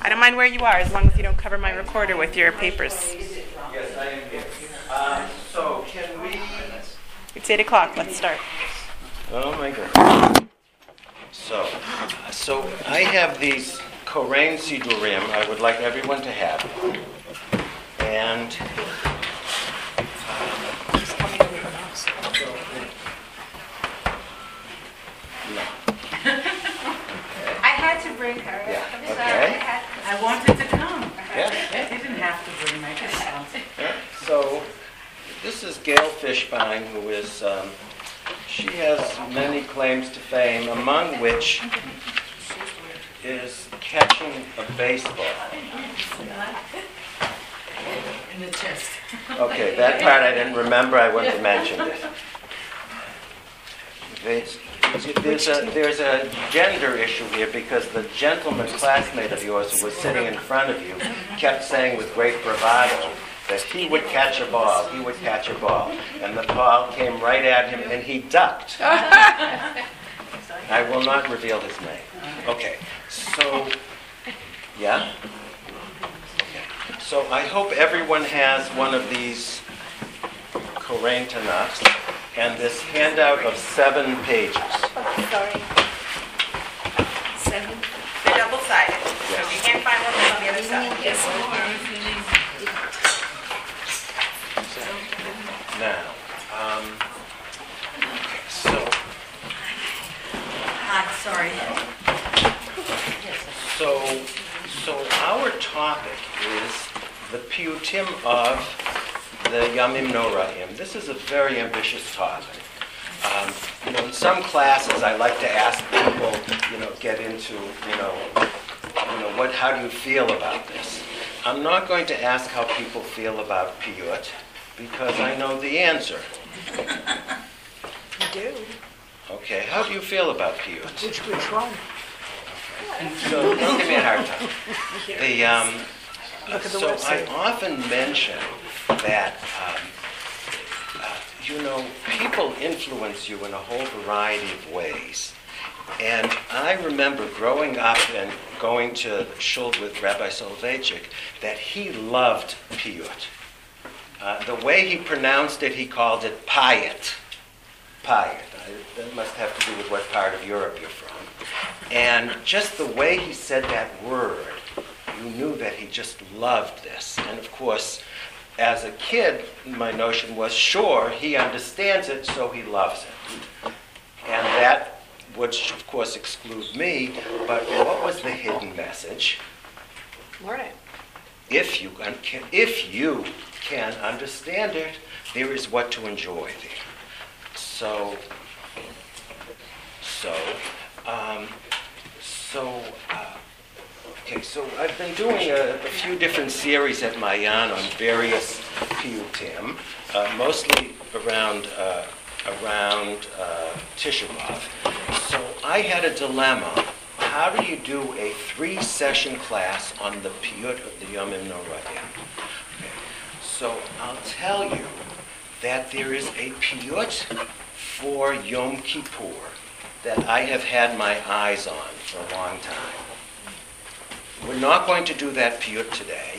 I don't mind where you are, as long as you don't cover my recorder with your papers. Yes, I am here. So, can we... It's 8 o'clock. Let's start. Oh, my God. So I have these Koren Sidurim I would like everyone to have. And... I had to bring her. Yeah, I'm sorry. okay. I wanted to come. Yeah. They didn't have to bring my discounts. Yeah. So, this is Gail Fishbein, who is, she has many claims to fame, among which is catching a baseball. In the chest. Okay, that part I didn't remember. I wouldn't have mentioned it. There's a gender issue here because the gentleman classmate of yours who was sitting in front of you kept saying with great bravado that he would catch a ball, and the ball came right at him and he ducked. I will not reveal his name. Okay, so, yeah? Okay. So I hope everyone has one of these Koren Tanakhs and this handout of 7 pages. Sorry. 7. They're double-sided. Yes. So if you can't find one, they're on the other side. Yes. Now, okay, so Hi, sorry. So our topic is the piyutim of the Yamim Noraim. This is a very ambitious topic. In some classes, I like to ask people, get into, how do you feel about this? I'm not going to ask how people feel about piyut because I know the answer. You do. Okay, how do you feel about piyut? Which one? So don't give me a hard time. Look at the So website. I often mention that, people influence you in a whole variety of ways. And I remember growing up and going to shul with Rabbi Soloveitchik that he loved piyut. The way he pronounced it, he called it payet. Payet. That must have to do with what part of Europe you're from. And just the way he said that word, you knew that he just loved this. And of course, as a kid, my notion was, sure, he understands it, so he loves it. And that would, of course, exclude me, but what was the hidden message? Morning. If you can understand it, there is what to enjoy there. So I've been doing a few different series at Mayan on various piyutim, mostly around Tisha B'Av. So I had a dilemma. How do you do a 3-session class on the piyut of the Yomim Noraim? Okay. So I'll tell you that there is a piyut for Yom Kippur that I have had my eyes on for a long time. We're not going to do that piyut today.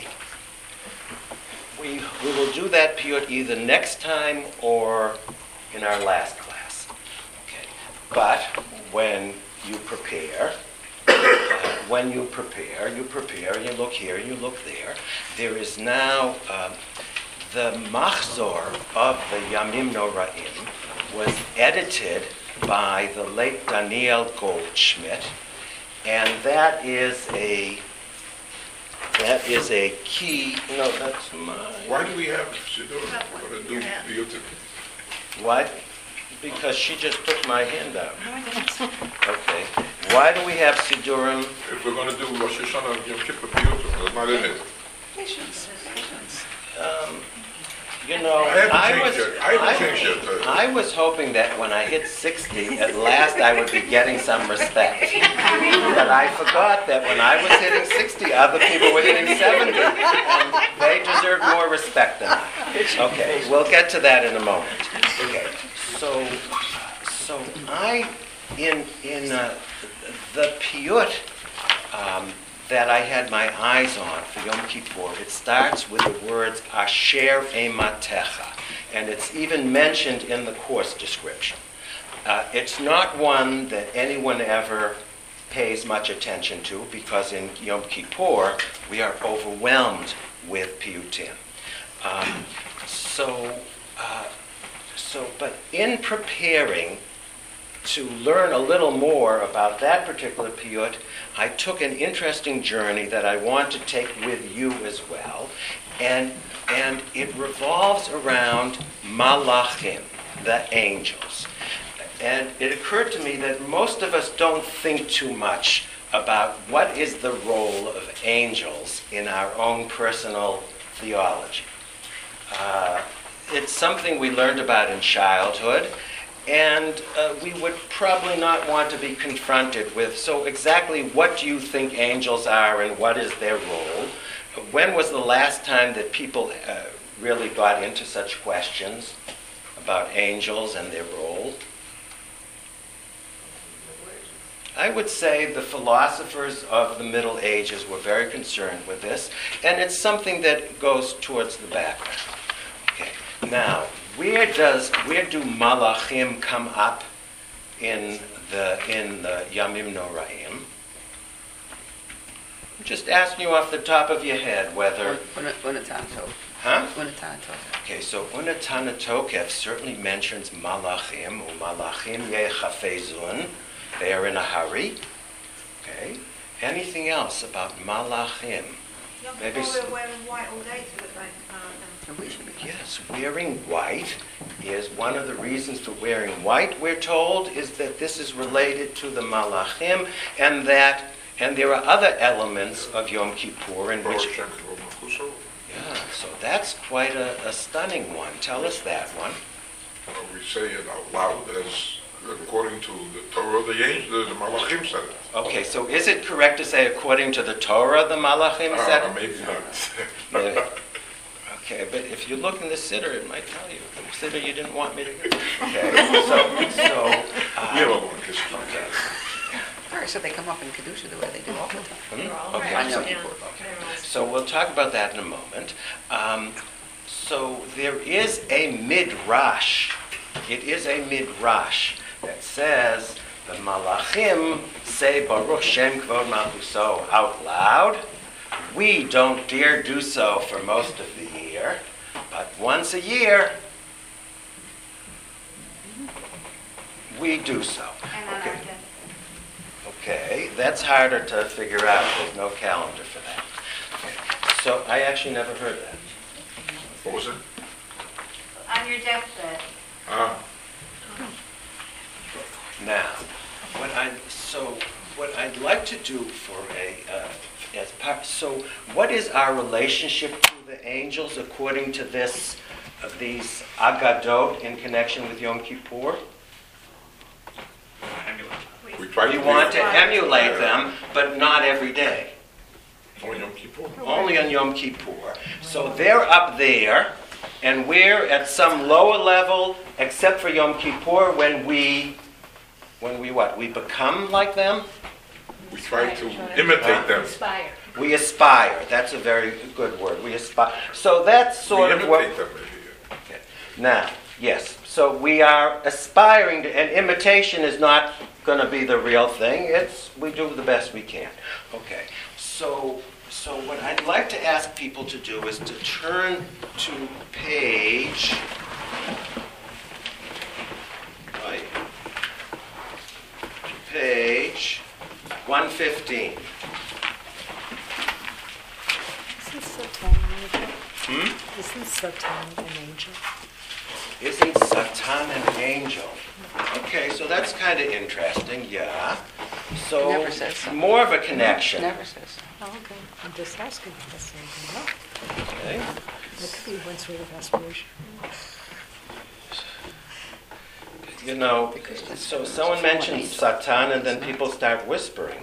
We will do that piyut either next time or in our last class. Okay. But when you prepare, you look here, you look there. There is now the Machzor of the Yamim Noraim was edited by the late Daniel Goldschmidt, and that is a key. No, that's mine. Why do we have Shidduch for the piyutim? What? Because she just took my handout. Okay. Why do we have Sidurim? If we're going to do Rosh Hashanah and Yom Kippur piyutim, that's not in it. I was hoping that when I hit 60, at last I would be getting some respect. But I forgot that when I was hitting 60, other people were hitting 70, and they deserve more respect than I. Okay, we'll get to that in a moment. Okay, so in the piyut that I had my eyes on for Yom Kippur. It starts with the words Asher Ematecha, and it's even mentioned in the course description. It's not one that anyone ever pays much attention to, because in Yom Kippur we are overwhelmed with piyutim. But in preparing to learn a little more about that particular piyut, I took an interesting journey that I want to take with you as well, and it revolves around malachim, the angels. And it occurred to me that most of us don't think too much about what is the role of angels in our own personal theology. It's something we learned about in childhood, and we would probably not want to be confronted with, so exactly what do you think angels are and what is their role? When was the last time that people really got into such questions about angels and their role? I would say the philosophers of the Middle Ages were very concerned with this, and it's something that goes towards the background. Okay. Now, where do malachim come up in the Yamim Noraim? I'm just asking you off the top of your head whether. Huh? Okay, so Unatan Tokef certainly mentions malachim, umalachim yechafezun. They are in a hurry. Okay. Anything else about malachim? Maybe. Wearing white all day to look like Yes, wearing white is one of the reasons for wearing white, we're told, is that this is related to the malachim, and there are other elements of Yom Kippur in which. Yeah, so that's quite a stunning one. Tell us that one. We say it out loud as according to the Torah, the Malachim said it. Okay, so is it correct to say according to the Torah, the Malachim said it? Maybe not. Yeah. Okay, but if you look in the Siddur, it might tell you. The Siddur you didn't want me to hear. Okay, okay. All right, so they come up in Kedusha the way they do all the time. Okay, so we'll talk about that in a moment. So there is a midrash. It is a midrash that says the Malachim say Baruch Shem Kvod Malchuso out loud. We don't dare do so for most of the year, but once a year we do so. Okay. Okay, that's harder to figure out. There's no calendar for that. Okay. So I actually never heard that. What was it? on your deathbed. Now, what I'd like to do for so what is our relationship to the angels according to these Agadot in connection with Yom Kippur? We want to emulate them, but not every day. Only Yom Kippur. Only on Yom Kippur. So they're up there, and we're at some lower level, except for Yom Kippur, when we what? We become like them? We try to imitate them. Inspire. We aspire. That's a very good word. We aspire. So that's sort of what... imitate them. Okay. Now, yes. So we are aspiring to... And imitation is not going to be the real thing. We do the best we can. Okay. So what I'd like to ask people to do is to turn to page 115. Isn't Satan an angel? Isn't Satan an angel? Isn't Satan an angel? Okay, so that's kind of interesting, yeah. So Never says so. more of a connection. Never says so. Oh, okay. I'm just asking. That's not Okay. That could be one sort of aspiration. You know, so someone mentions Satan and then people start whispering.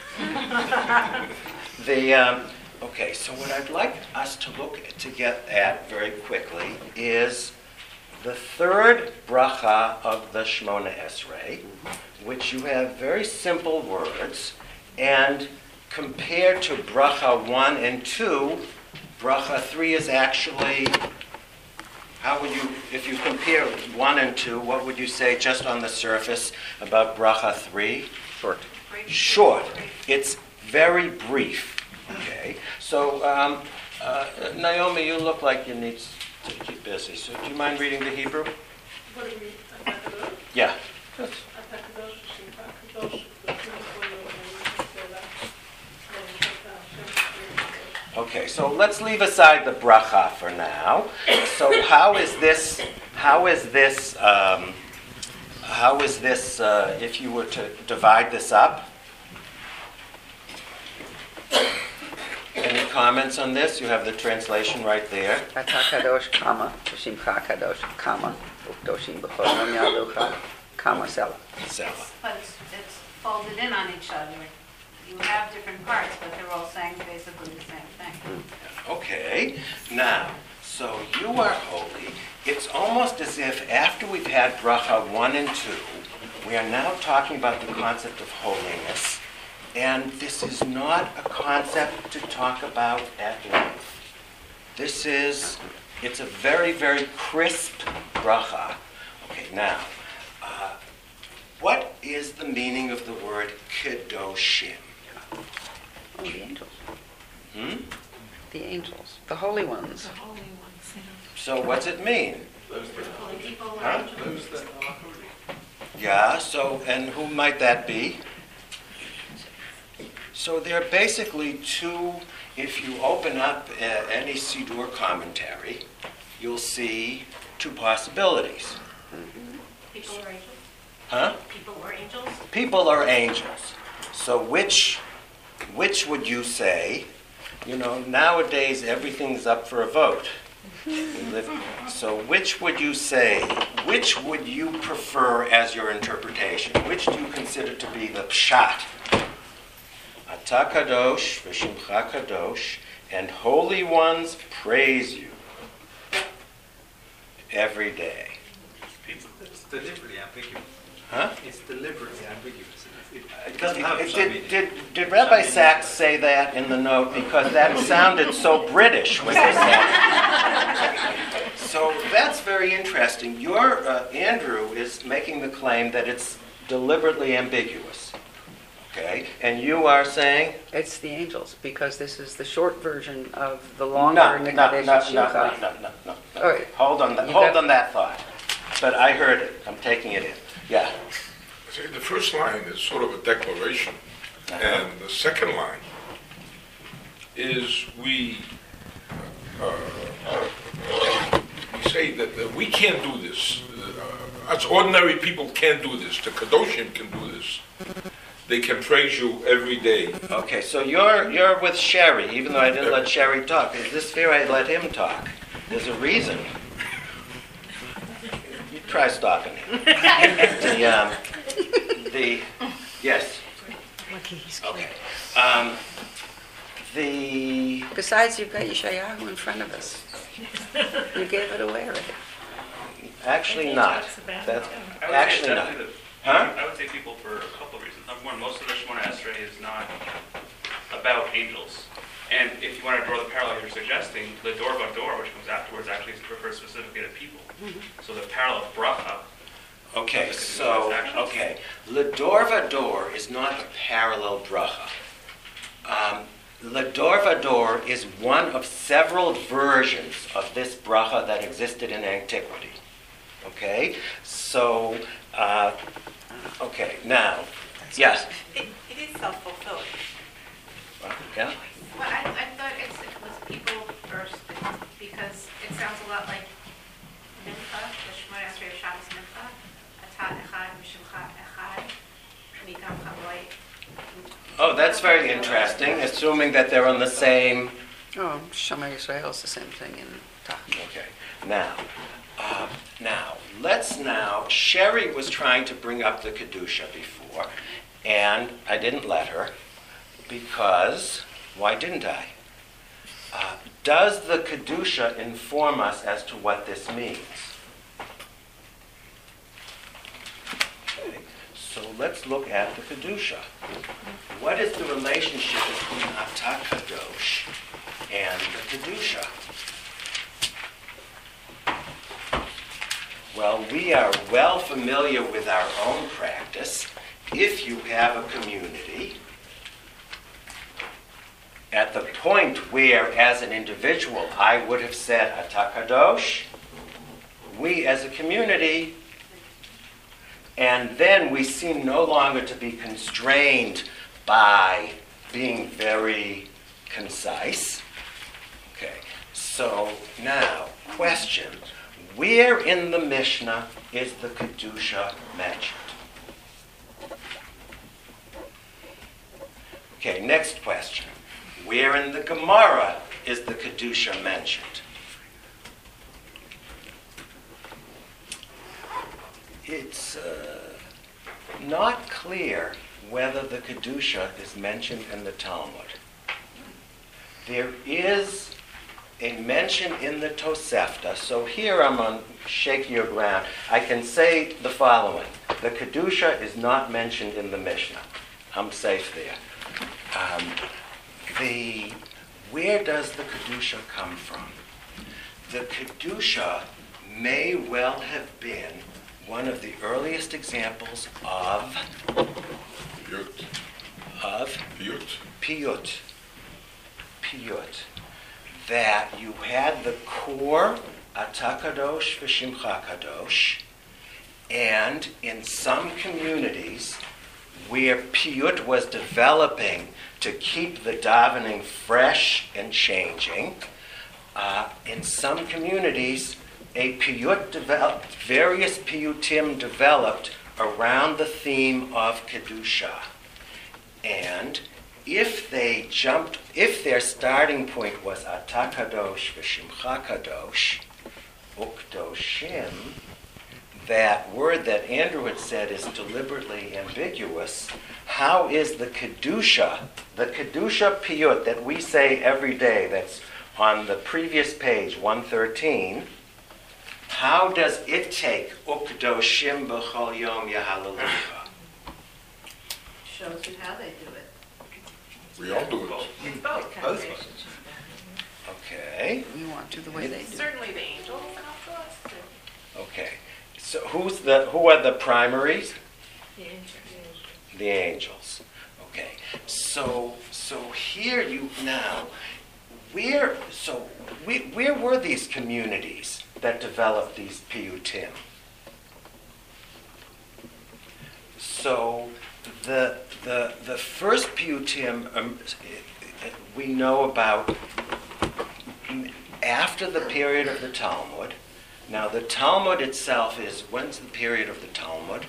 Okay, so what I'd like us to get at very quickly is the third bracha of the Shemona Esrei, which you have very simple words, and compared to bracha 1 and 2, bracha 3 is actually, how would you, if you compare 1 and 2, what would you say just on the surface about bracha 3? Short. Short. It's very brief. Okay. So, Naomi, you look like you need to keep busy. So, do you mind reading the Hebrew? Yeah. Okay, so let's leave aside the bracha for now. So how is this, if you were to divide this up? Any comments on this? You have the translation right there. Ata kadosh kama, v'shimcha kadosh kama, u'kdoshim b'chol yom yaducha kama sela. Selah. But it's folded in on each other. You have different parts, but they're all saying basically the same thing. Okay, now, so you are holy. It's almost as if after we've had bracha 1 and 2, we are now talking about the concept of holiness. And this is not a concept to talk about at length. It's a very, very crisp bracha. Okay, now, what is the meaning of the word kedoshim? Oh, the angels. The angels. The holy ones. So what's it mean? People Huh? Yeah, so, and who might that be? So there are basically two, if you open up any Siddur commentary, you'll see two possibilities. People or angels? Huh? People or angels? People are angels. So which would you say? You know, nowadays everything's up for a vote. So which would you say? Which would you prefer as your interpretation? Which do you consider to be the pshat? Ata kadosh v'shimcha kadosh, and holy ones praise you every day. It's deliberately ambiguous. Huh? It's deliberately ambiguous. It doesn't have some meaning. Did Rabbi Sachs say that in the note? Because that sounded so British when they said it. So that's very interesting. Your Andrew is making the claim that it's deliberately ambiguous. Okay, and you are saying? It's the angels, because this is the short version of the longer Nekadesh Shimcha. No. All right. Hold on that thought. But I heard it. I'm taking it in. Yeah. See, the first line is sort of a declaration, and the second line is we say that we can't do this. Us ordinary people can't do this. The Kadoshim can do this. They can praise you every day. Okay, so you're with Sherry, even though I didn't let Sherry talk. Is this fair I let him talk? There's a reason. You try stalking him. Yes. Lucky he's Okay. Besides, you've got Yeshayahu in front of us. You gave it away already. Actually not. That's I would actually say not. definitely Huh? I would say people for a couple of reasons. Number one, most of the Shemona Esrei is not about angels. And if you want to draw the parallel you're suggesting, the Dor Vador, which comes afterwards, actually refers specifically to people. So the parallel of bracha. Okay, so, okay. Ledor Vador is not a parallel bracha. Ledor Vador is one of several versions of this bracha that existed in antiquity. Okay? So, okay, now, yes. It is self-fulfilling. Yeah? Well, I thought it was people first, because it sounds a lot like Mincha, the Shemona Esrei of Shabbos Mincha, Ata Echad, Mishimcha Echad, Mikam Chavoi. Oh, that's very interesting, assuming that they're on the same... Oh, Shema Yisrael is the same thing in Tach. Okay, now, Sherry was trying to bring up the Kedusha before, and I didn't let her, because, why didn't I? Does the Kedusha inform us as to what this means? Okay, so let's look at the Kedusha. What is the relationship between Atah Kadosh and the Kedusha? Well, we are well familiar with our own practice. If you have a community, at the point where, as an individual, I would have said Atah Kadosh, we as a community, and then we seem no longer to be constrained by being very concise. Okay, so now, question. Where in the Mishnah is the Kedusha mentioned? Okay, next question. Where in the Gemara is the Kedusha mentioned? It's not clear whether the Kedusha is mentioned in the Talmud. There is a mention in the Tosefta, so here I'm on shakier ground. I can say the following. The Kedusha is not mentioned in the Mishnah. I'm safe there. Where does the Kedusha come from? The Kedusha may well have been one of the earliest examples of piyut. That you had the core Atah Kadosh v'Shimcha Kadosh, and in some communities where piyut was developing to keep the davening fresh and changing, in some communities various piyutim developed around the theme of Kedusha. And if their starting point was Atah Kadosh v'Shimcha Kadosh, Ukdoshim, that word that Andrew had said is deliberately ambiguous, how is the Kedusha piyut that we say every day, that's on the previous page, 113, how does it take Ukdoshim b'chol yom yahalalucha? Shows you how they do it. We all do it. It's both. Okay. We want to the way they do. Certainly the angels and also us too. Okay. So who are the primaries? The angels. The angels. Okay. So here where were these communities that developed these piyutim? So the first piyutim we know about after the period of the Talmud. Now the Talmud itself when's the period of the Talmud?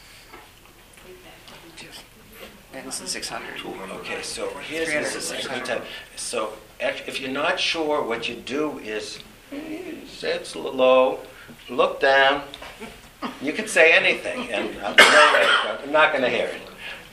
It's 600. Okay, so here's 300 the to 600. 600. So if you're not sure, what you do is sit low, look down. You can say anything, and I'm not going to hear it.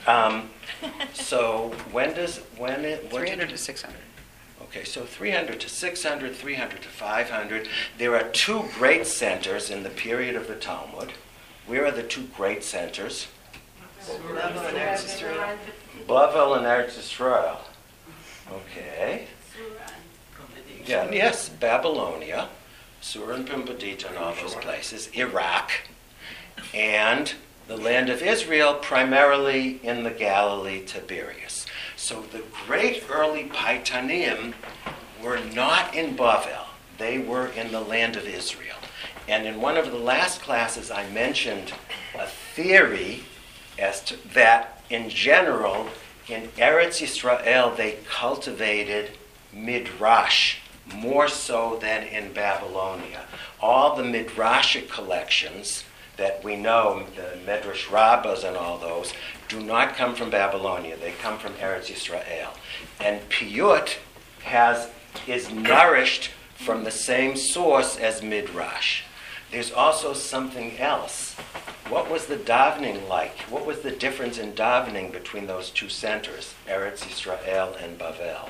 So what's 300 to 600. Okay, so 300 to 600, 300 to 500. There are two great centers in the period of the Talmud. Where are the two great centers? Bavel and Eretz Yisrael. Bavel and Eretz Yisrael. Okay. Yeah, yes, Babylonia, Sur and Pumbedita and all those places, Iraq, and the land of Israel, primarily in the Galilee, Tiberias. So the great early Paitanim were not in Bavel. They were in the land of Israel. And in one of the last classes, I mentioned a theory as to that, in general, in Eretz Yisrael, they cultivated midrash more so than in Babylonia. All the midrashic collections that we know, the Medrash Rabbas and all those, do not come from Babylonia. They come from Eretz Yisrael. And piyut is nourished from the same source as midrash. There's also something else. What was the davening like? What was the difference in davening between those two centers, Eretz Yisrael and Bavel?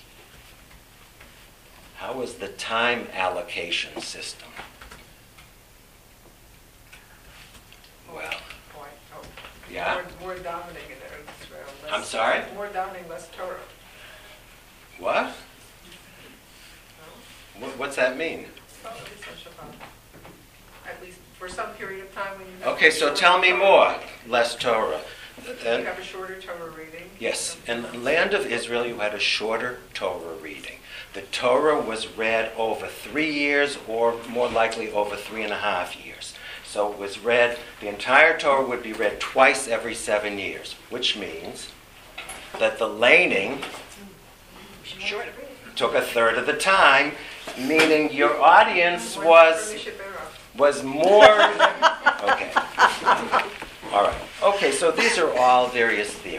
How was the time allocation system? Well, yeah. More davening in Eretz Israel. I'm sorry? More davening, less Torah. What? What's that mean? So, at least on Shabbat. At least for some period of time when you have Okay, so tell me more. Less Torah. You have a shorter Torah reading. Yes, in the land of Israel, you had a shorter Torah reading. The Torah was read over 3 years, or more likely over 3.5 years. So it was read, the entire Torah would be read twice every 7 years, which means that the laning took a third of the time, meaning your audience was more... Okay. All right. Okay, so these are all various theories.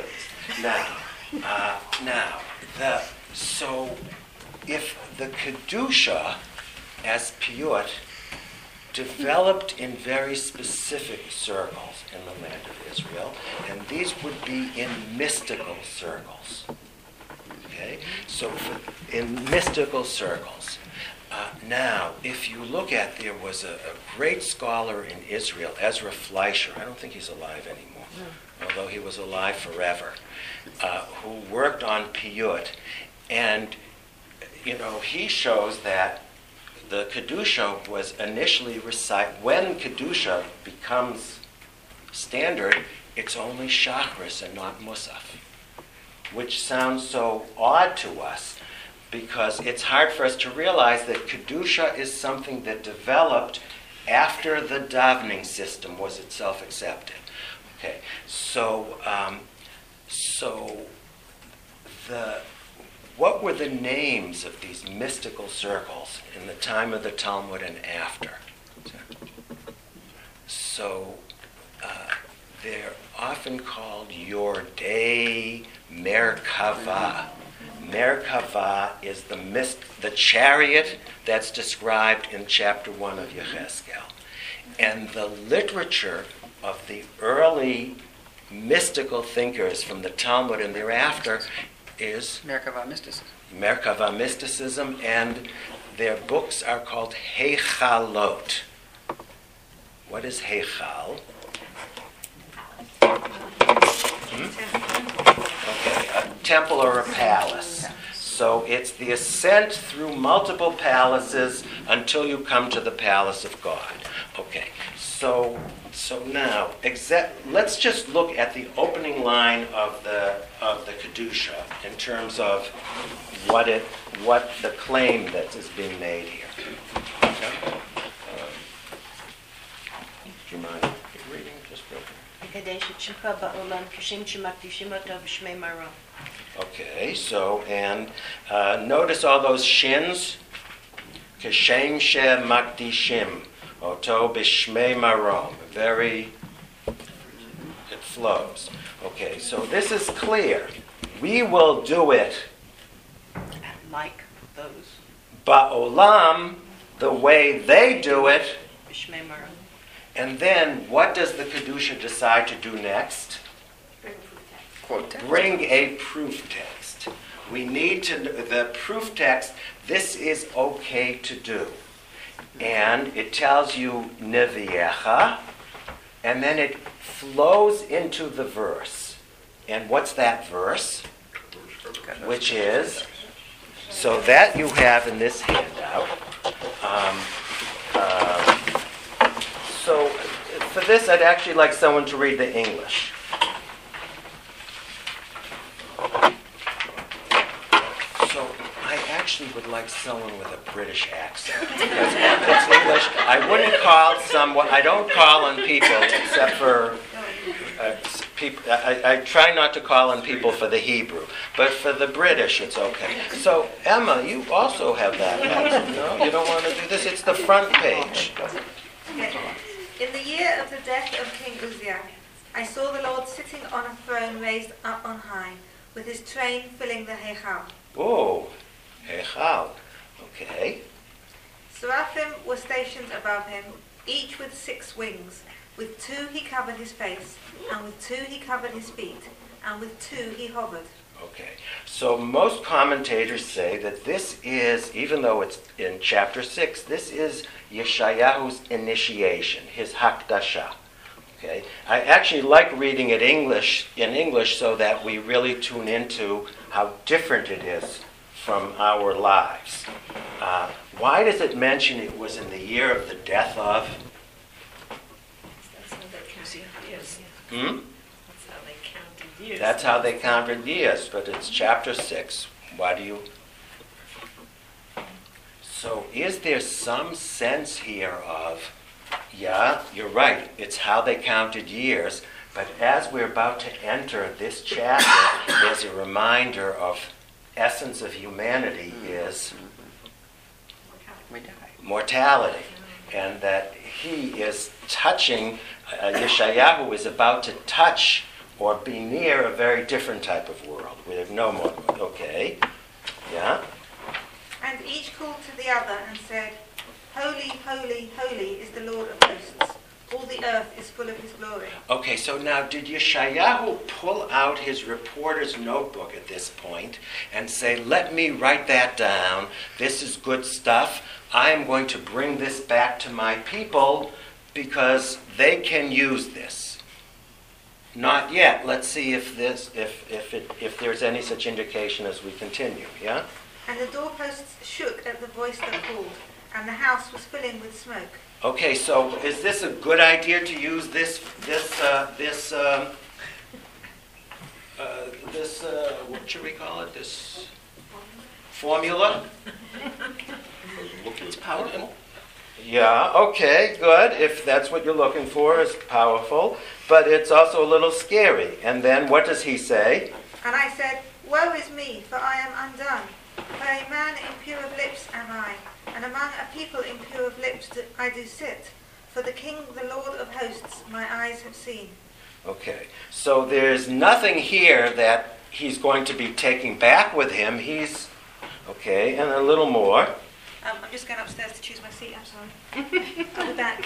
So if the Kedusha as piyut developed in very specific circles in the land of Israel, and these would be in mystical circles. Okay? So in mystical circles. Now, if you look at, there was a great scholar in Israel, Ezra Fleischer. I don't think he's alive anymore, although he was alive forever, who worked on piyut. And, he shows that the Kedusha was initially recited. When Kedusha becomes standard, it's only Shachris and not Musaf, which sounds so odd to us, because it's hard for us to realize that Kedusha is something that developed after the davening system was itself accepted. Okay, what were the names of these mystical circles in the time of the Talmud and after? So they're often called Yordei Merkava. Merkava is the chariot that's described in chapter 1 of Yechezkel. And the literature of the early mystical thinkers from the Talmud and thereafter is Merkava mysticism, and their books are called Heichalot. What is Heichal? Okay, a temple or a palace. So it's the ascent through multiple palaces until you come to the palace of God. Okay, so now let's just look at the opening line of the Kedusha in terms of what the claim that is being made here. Okay? Do you mind reading just real quick? Okay, so, and notice all those shins. Keshem she makdishim, oto b'shmei marom. It flows. Okay, so this is clear. We will do it Like those. ba'olam, the way they do it. B'shmei marom. And then, what does the Kedusha decide to do next? Bring a proof text. We need the proof text, this is okay to do. And it tells you Neviecha, and then it flows into the verse. And what's that verse? Which is, so that you have in this handout. So for this, I'd actually like someone to read the English. So I actually would like someone with a British accent. Because it's English. I don't call on people except for people. I try not to call on people for the Hebrew, but for the British, it's okay. So Emma, you also have that accent. No, you don't want to do this. It's the front page. In the year of the death of King Uzziah, I saw the Lord sitting on a throne raised up on high, with his train filling the Heichal. Oh, Heichal. Okay. Seraphim were stationed above him, each with 6 wings. With 2 he covered his face, and with 2 he covered his feet, and with 2 he hovered. Okay. So most commentators say that this is, even though it's in chapter 6, this is Yeshayahu's initiation, his Hakdasha. Okay, I actually like reading it in English so that we really tune into how different it is from our lives. Why does it mention it was in the year of the death of? Hmm? That's how they counted years, but it's chapter 6. Why do you? So is there some sense here of, yeah, you're right, it's how they counted years, but as we're about to enter this chapter, there's a reminder of essence of humanity is mortality, and that he is touching, Yeshayahu is about to touch or be near a very different type of world. We have no more. Okay, yeah. And each called to the other and said, Holy, holy, holy is the Lord of hosts. All the earth is full of his glory. Okay, so now did Yeshayahu pull out his reporter's notebook at this point and say, let me write that down. This is good stuff. I am going to bring this back to my people because they can use this. Not yet. Let's see if there's any such indication as we continue. Yeah? And the doorposts shook at the voice that called, and the house was filling with smoke. Okay, so is this a good idea to use this what should we call it? This formula? It's powerful. Yeah, okay, good. If that's what you're looking for, is powerful. But it's also a little scary. And then what does he say? And I said, Woe is me, for I am undone. For a man impure of lips am I, and among a people impure of lips I do sit. For the King, the Lord of hosts, my eyes have seen. Okay, so there's nothing here that he's going to be taking back with him. He's, okay, and a little more. I'm just going upstairs to choose my seat, I'm sorry. I'll be back.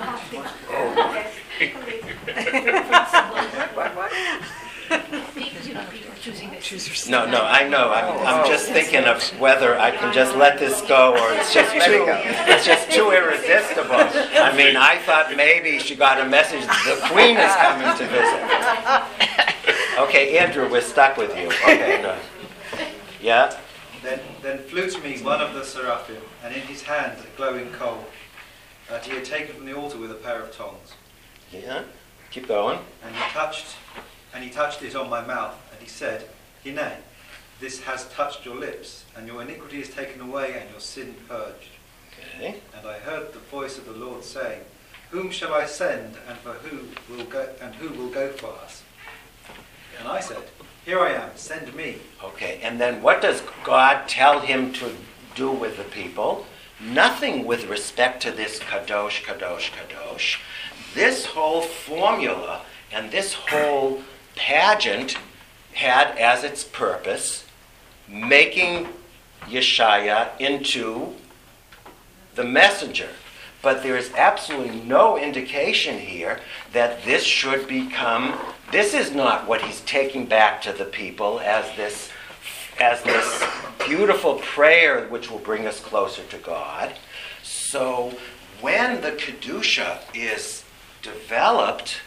No, I know. I'm just thinking of whether I can just let this go or it's just too irresistible. I mean, I thought maybe she got a message the Queen is coming to visit. Okay, Andrew, we're stuck with you. Okay, no. Yeah? Then flew to me one of the seraphim, and in his hand a glowing coal, that he had taken from the altar with a pair of tongs. Yeah? Keep going. And he touched it on my mouth, and he said, Hine, this has touched your lips, and your iniquity is taken away, and your sin purged. Okay. And I heard the voice of the Lord saying, Whom shall I send, and who will go for us? And I said, Here I am, send me. Okay, and then what does God tell him to do with the people? Nothing with respect to this kadosh, kadosh, kadosh. This whole formula and this whole pageant had as its purpose making Yeshaya into the messenger. But there is absolutely no indication here that this should become, this is not what he's taking back to the people as this beautiful prayer which will bring us closer to God. So when the Kedusha is developed,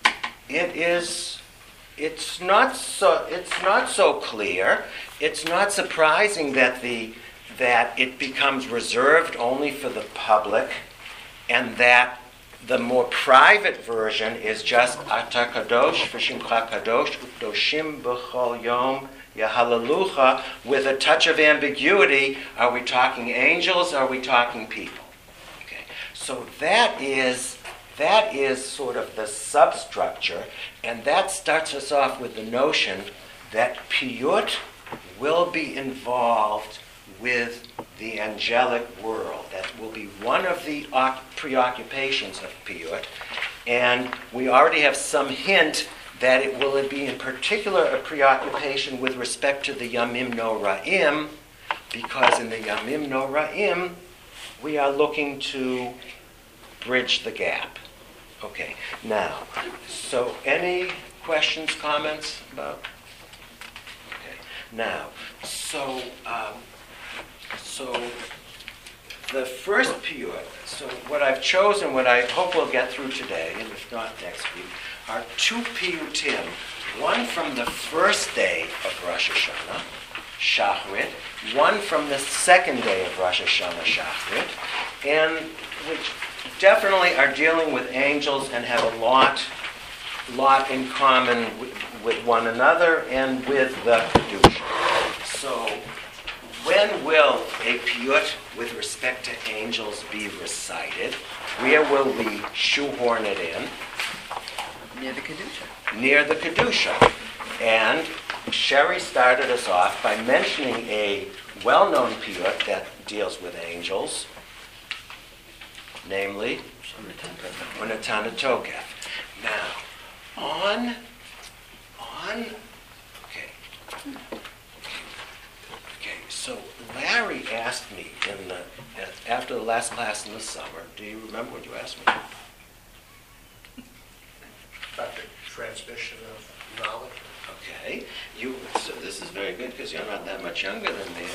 it's not so clear. It's not surprising that it becomes reserved only for the public, and that the more private version is just Ata Kadosh v'Shimcha Kadosh U'Kedoshim B'chol Yom Yahalalucha, with a touch of ambiguity. Are we talking angels? Are we talking people? Okay, so that is sort of the substructure, and that starts us off with the notion that Piyut will be involved with the angelic world. That will be one of the preoccupations of Piyut, and we already have some hint that it will be in particular a preoccupation with respect to the Yamim Noraim, because in the Yamim Noraim we are looking to bridge the gap. Okay, now, so any questions, comments about? Okay, now, so the first piyut, so what I've chosen, what I hope we'll get through today, and if not next week, are two piyutim, one from the first day of Rosh Hashanah, Shachrit, one from the second day of Rosh Hashanah, Shachrit, and which definitely are dealing with angels and have a lot in common with one another and with the Kedusha. So, when will a piyut with respect to angels be recited? Where will we shoehorn it in? Near the Kedusha. Near the Kedusha. And Sherry started us off by mentioning a well-known piyut that deals with angels, namely Unatana Tokef. Now, okay, so Larry asked me after the last class in the summer, do you remember what you asked me? About the transmission of knowledge. Okay, so this is very good because you're not that much younger than me.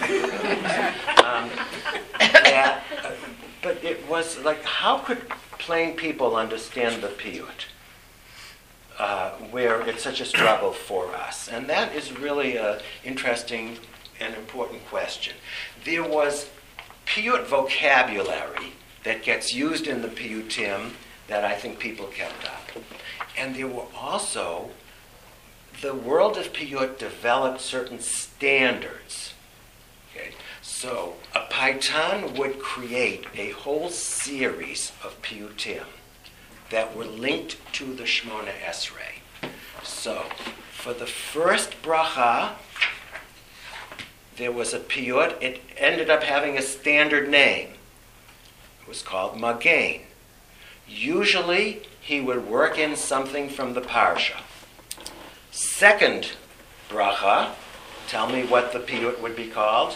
But it was like, how could plain people understand the piyut, where it's such a struggle for us? And that is really an interesting and important question. There was piyut vocabulary that gets used in the piyutim that I think people kept up. And there were also, the world of piyut developed certain standards. Okay? So a paitan would create a whole series of piyutim that were linked to the Shemona Esrei. So for the first bracha, there was a piyut. It ended up having a standard name. It was called Magain. Usually, he would work in something from the parsha. Second bracha, tell me what the piyut would be called.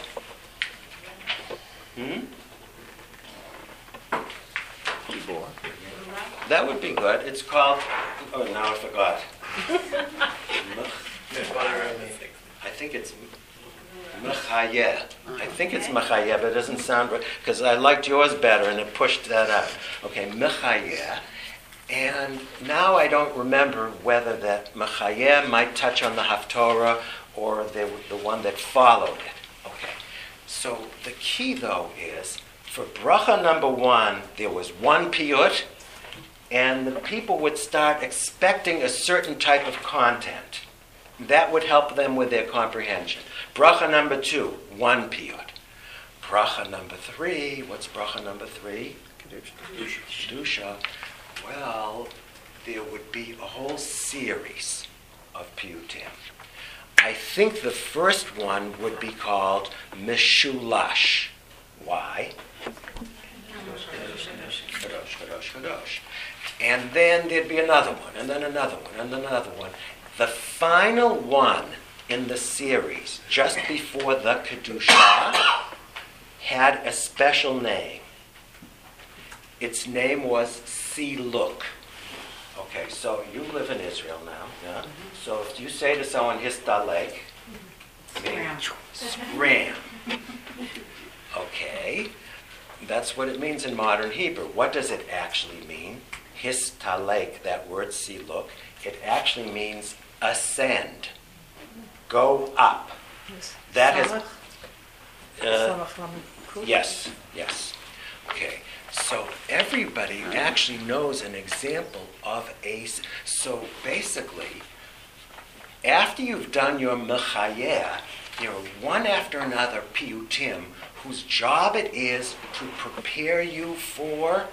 Gibor. That would be good. It's called, oh, now I forgot. I think it's Mechayeh. I think it's Mechayeh, but it doesn't sound right, because I liked yours better and it pushed that out. Okay, Mechayeh. And now I don't remember whether that Mechayeh might touch on the Haftorah or the one that followed it. Okay. So the key, though, is for bracha number one, there was one piyut, and the people would start expecting a certain type of content. That would help them with their comprehension. Bracha number two, one piyut. Bracha number three, what's bracha number three? Kedusha. Well, there would be a whole series of piyutim. I think the first one would be called Mishulash. Why? Kadosh. And then there'd be another one, and then another one, and then another one. The final one in the series, just before the Kedusha, had a special name. Its name was Siluk. Okay, so you live in Israel now, yeah? So if you say to someone, Histalek, means scram. Okay, that's what it means in modern Hebrew. What does it actually mean? Histalek, that word Siluk, it actually means ascend, go up. That is, yes. Okay, so everybody actually knows an example of a. So basically, after you've done your mechayeh, there are one after another piyutim whose job it is to prepare you for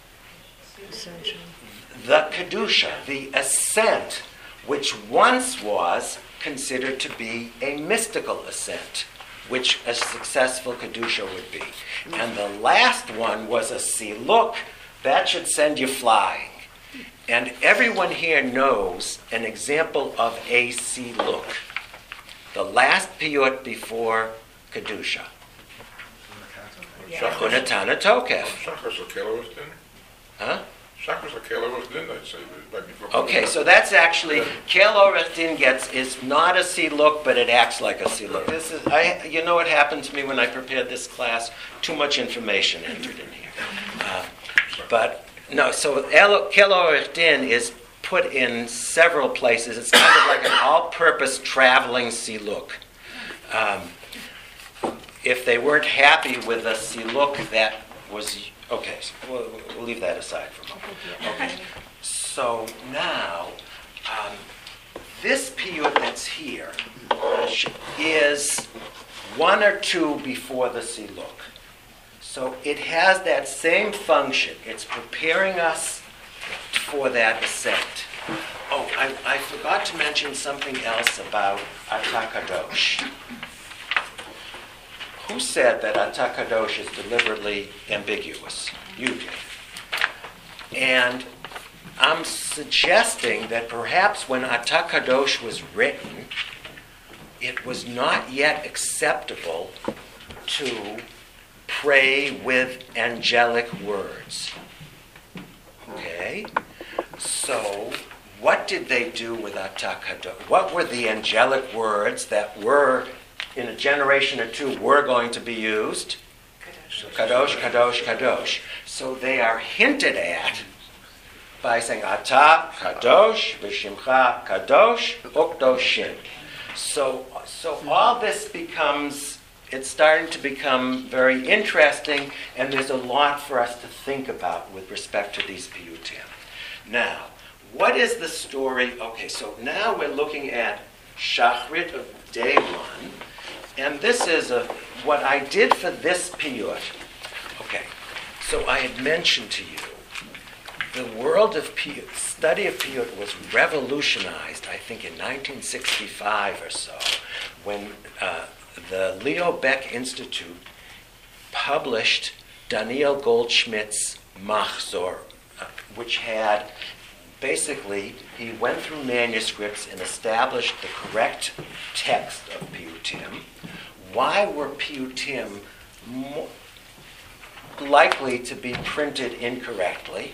the kedusha, the ascent, which once was considered to be a mystical ascent, which a successful kedusha would be. And the last one was a siluk, that should send you flying. And everyone here knows an example of a siluk. The last piyut before kedusha. Unatana Tokef. Shachar Sokela was then? Huh? Shacharis or Kel Orach Din, I'd say, right before. Okay, so that's actually, Kel Orach Din is not a siluk, but it acts like a siluk. You know what happened to me when I prepared this class? Too much information entered in here. But, no, so Kel Orach Din is put in several places. It's kind of like an all-purpose traveling siluk. If they weren't happy with a siluk that was... Okay, so we'll leave that aside for a moment. Okay, so now, this piyut that's here is one or two before the siluk. So it has that same function. It's preparing us for that ascent. Oh, I forgot to mention something else about Atah Kadosh. Who said that Atah Kadosh is deliberately ambiguous? You did. And I'm suggesting that perhaps when Atah Kadosh was written, it was not yet acceptable to pray with angelic words. Okay? So, what did they do with Atah Kadosh? What were the angelic words that were, in a generation or two, were going to be used? Kadosh, Kadosh, Kadosh. So they are hinted at by saying Atah Kadosh, V'Shimcha Kadosh, Ukdoshim. So all this becomes, it's starting to become very interesting, and there's a lot for us to think about with respect to these piyutim. Now, what is the story? Okay, so now we're looking at Shachrit of day one, and this is what I did for this piyut. Okay, so I had mentioned to you, the world of piyut, study of piyut was revolutionized, I think, in 1965 or so, when the Leo Beck Institute published Daniel Goldschmidt's Machzor, which had, basically, he went through manuscripts and established the correct text of piyutim. Why were piyutim likely to be printed incorrectly?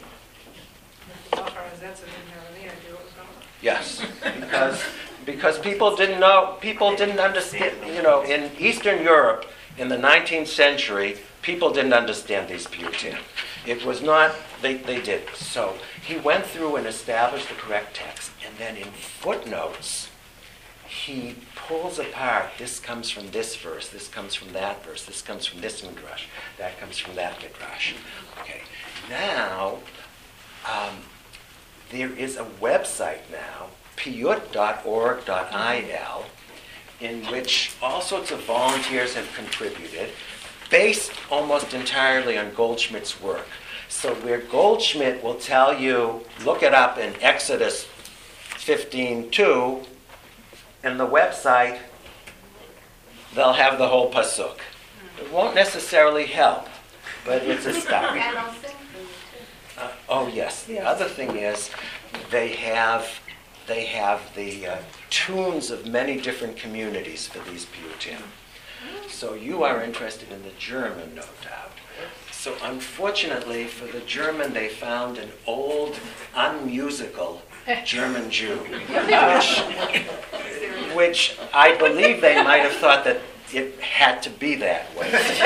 Yes, because people didn't know, people didn't understand, in Eastern Europe in the 19th century, people didn't understand these piyutim. It was not, they did. So he went through and established the correct text, and then in footnotes, he pulls apart, this comes from this verse, this comes from that verse, this comes from this midrash, that comes from that midrash. Okay, now, there is a website now, piyut.org.il, in which all sorts of volunteers have contributed, based almost entirely on Goldschmidt's work. So where Goldschmidt will tell you, look it up in Exodus 15:2, and the website, they'll have the whole pasuk. It won't necessarily help, but it's a start. Oh yes. The other thing is, they have the tunes of many different communities for these piyutim. So you are interested in the German, no doubt. So unfortunately for the German, they found an old, unmusical German Jew, which I believe they might have thought that it had to be that way.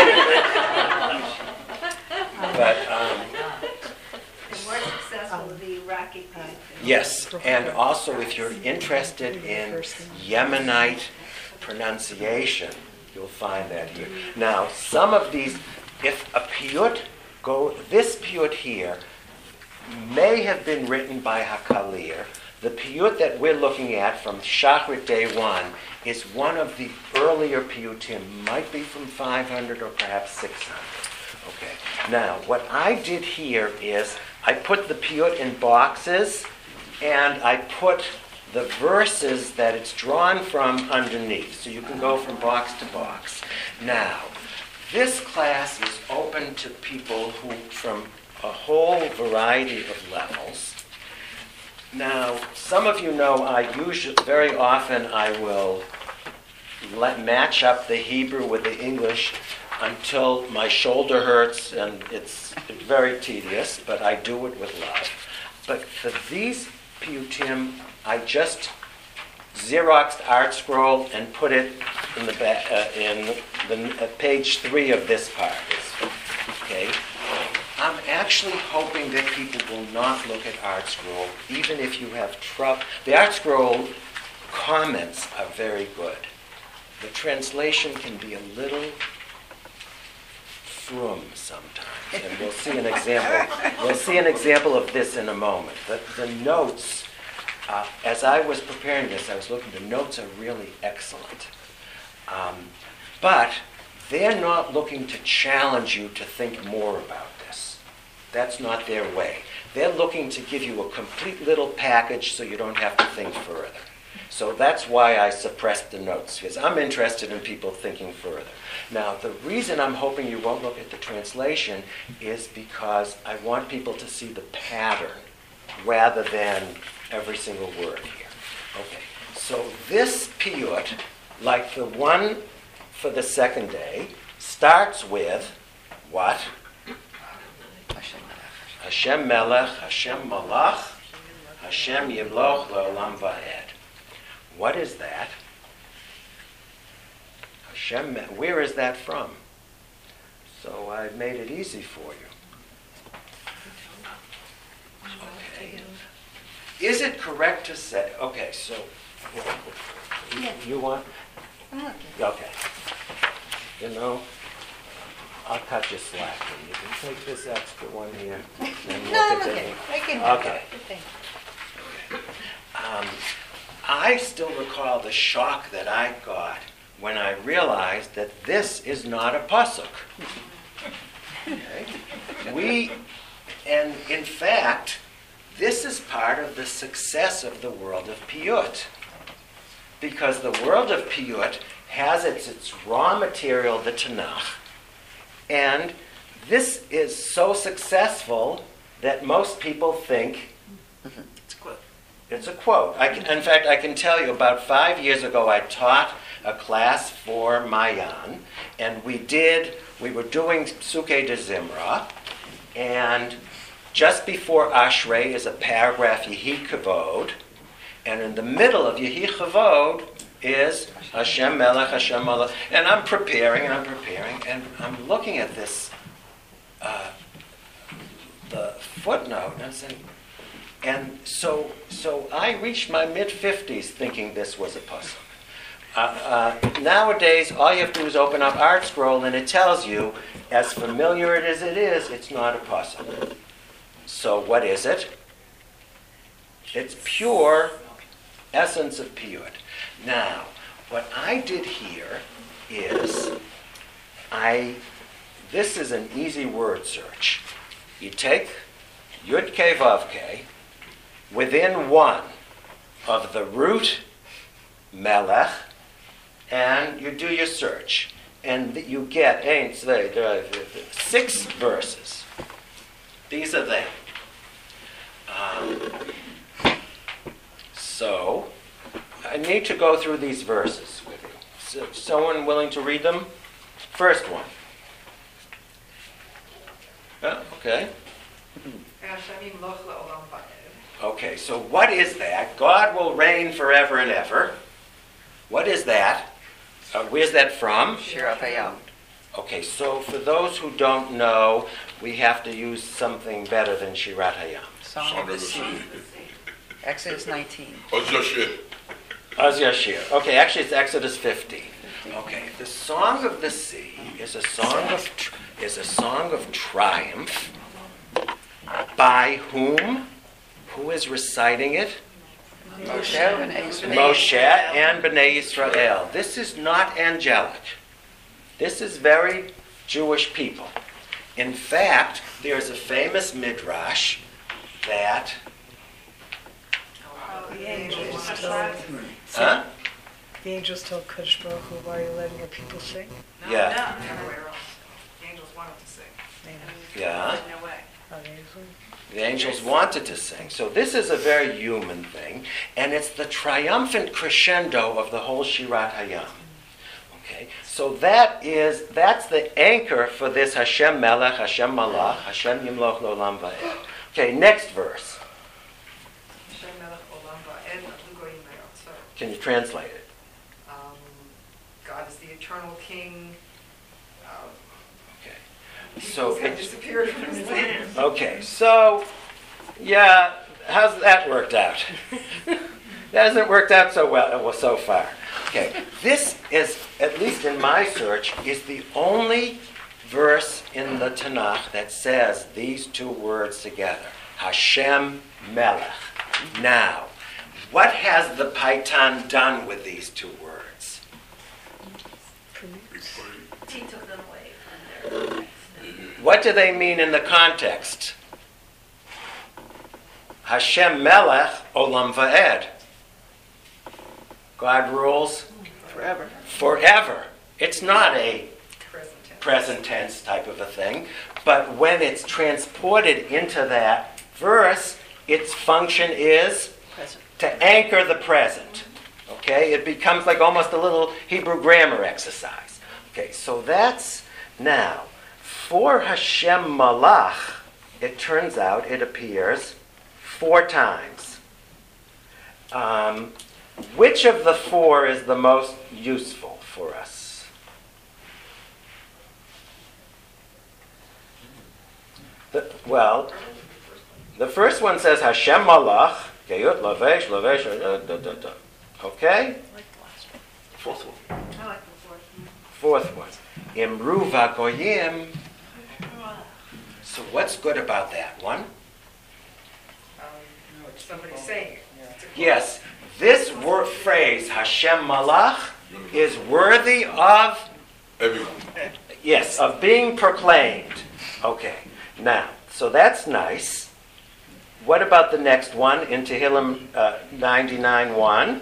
But more successful with the Iraqi people. yes, and also if you're interested in Yemenite pronunciation, you'll find that here. Now, some of these, if a piyut this piyut here may have been written by Hakalir. The piyut that we're looking at from Shachrit Day 1 is one of the earlier piyutim, might be from 500 or perhaps 600. Okay. Now, what I did here is I put the piyut in boxes, and I put the verses that it's drawn from underneath, so you can go from box to box. Now, this class is open to people who, from a whole variety of levels. Now, some of you know very often I will match up the Hebrew with the English until my shoulder hurts, and it's very tedious, but I do it with love. But for these piyutim, I just Xeroxed Art Scroll and put it in the page 3 of this part. Okay, I'm actually hoping that people will not look at Art Scroll, even if you have trouble. The Art Scroll comments are very good. The translation can be a little frum sometimes, and we'll see an example. We'll see an example of this in a moment. The notes. As I was preparing this, I was looking, the notes are really excellent. But they're not looking to challenge you to think more about this. That's not their way. They're looking to give you a complete little package so you don't have to think further. So that's why I suppressed the notes, because I'm interested in people thinking further. Now, the reason I'm hoping you won't look at the translation is because I want people to see the pattern rather than every single word here. Okay, so this piyut, like the one for the second day, starts with what? Hashem Melech, Hashem Malach, Hashem Yimloch Le'olam Va'ed. What is that? Hashem, where is that from? So I made it easy for you. Okay. Is it correct to say, okay, so, you want? Okay. You know, I'll cut you slack. You can take this extra one here. And look at it. Okay. I still recall the shock that I got when I realized that this is not a pasuk. Okay. And in fact, this is part of the success of the world of piyut. Because the world of piyut has its raw material, the Tanakh, and this is so successful that most people think it's a quote. It's a quote. In fact, I can tell you about 5 years ago I taught a class for Mayan, and we were doing Sukkei de Zimra, and just before Ashrei is a paragraph Yehi Kavod, and in the middle of Yehi Kavod is Hashem Melech, Hashem Malach. And I'm preparing, and I'm looking at this, the footnote, and I'm saying, and so I reached my mid-50s thinking this was a pasuk. Nowadays, all you have to do is open up Art Scroll, and it tells you, as familiar as it is, it's not a pasuk. So what is it? It's pure essence of piyut. Now, what I did here is, this is an easy word search. You take Yud Kei Vav Kei, within one of the root Melech, and you do your search. And you get 6 verses. These are them. So, I need to go through these verses with you. So, someone willing to read them? First one. Okay. Okay, so what is that? God will reign forever and ever. What is that? Where's that from? Shirat Hayam. Okay, so for those who don't know, we have to use something better than Shirat Hayam. Song of the Sea. Exodus 19. Az Yashir. Okay, actually it's Exodus 50. Okay, the Song of the Sea is a song of triumph. By whom? Who is reciting it? Moshe and Israel. Moshe and Bnei Yisrael. This is not angelic. This is very Jewish people. In fact, there's a famous midrash that... The angels told Kodesh Baruch Hu, why are you letting your people sing? Yeah. The other way around. The angels wanted to sing. Yeah. No way. The angels wanted to sing. So this is a very human thing, and it's the triumphant crescendo of the whole Shirat Hayam. Okay, So that's the anchor for this Hashem Melech, Hashem Malach, Hashem Yimloch L'Olam Va'ed. Okay, next verse. Hashem Melech Olam Va'ed Adu Goyim Me'artzo. Can you translate it? God is the eternal King. Okay. Peoples have disappeared from his land. Okay, so, yeah, how's that worked out? That hasn't worked out so well so far. Okay, this is, at least in my search, is the only verse in the Tanakh that says these two words together. Hashem Melech. Now, what has the Paitan done with these two words? He took them away from their context. What do they mean in the context? Hashem Melech Olam Va'ed. God rules Forever. forever. It's not a Present tense. present tense type of a thing, but when it's transported into that verse, its function is Present. to anchor the present. Okay? It becomes like almost a little Hebrew grammar exercise. Okay, so that's now. For Hashem Malach, it turns out it appears 4 times. Which of the 4 is the most useful for us? The first one says Hashem Malach, Geyut Lavesh, Lavesh, okay? Fourth one. I like the fourth one. 4th one, Imru Vagoyim. So what's good about that one? Somebody's saying it. Yes, this word phrase, Hashem Malach, is worthy of, Everyone. yes, of being proclaimed. Okay, now, so that's nice. What about the next one in Tehillim 99:1?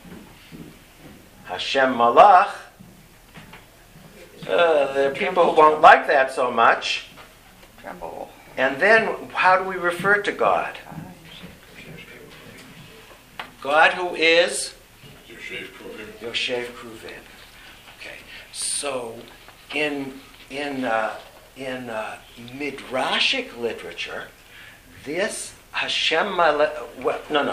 Hashem Malach. There are people who won't like that so much. Tremble. And then, how do we refer to God? God who is Yoshev Kruvim. Okay, so in midrashic literature, this Hashem Malach. Well, no.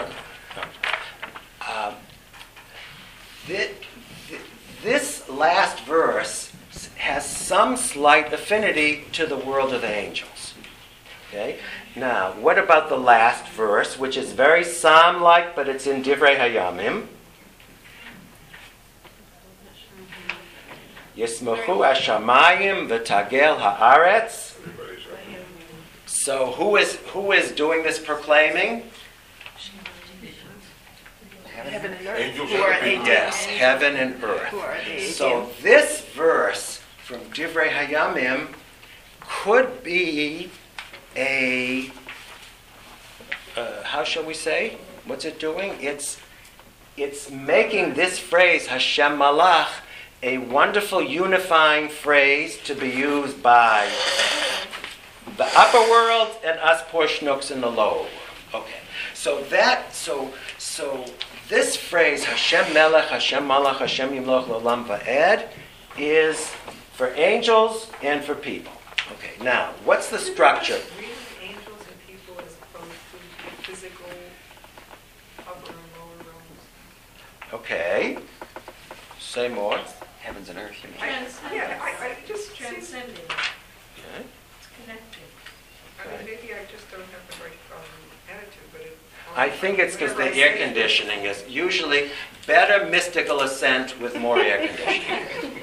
This last verse has some slight affinity to the world of the angels. Okay. Now, what about the last verse, which is very psalm-like, but it's in Divrei Hayamim? Yismachu hashamayim v'tagel haaretz. So who is doing this proclaiming? Heaven and earth. Angels Who are and people. Yes, heaven and earth. Who are the So this verse from Divrei Hayamim could be a, how shall we say? What's it doing? It's making this phrase, Hashem Malach, a wonderful unifying phrase to be used by the upper world and us poor schnooks in the lower world. Okay, so this phrase, Hashem Melech, Hashem Malach, Hashem Yimloch L'Olam Va'ed, is for angels and for people. Okay, now, what's the structure? Read angels and people as opposed to physical upper and lower realms. Okay, say more. Heavens and earth, you mean? Yeah, I just Transcending. Okay. It's connected. I mean, maybe I just don't have the right attitude, but it. I think it's because the air conditioning is usually better mystical ascent with more air conditioning.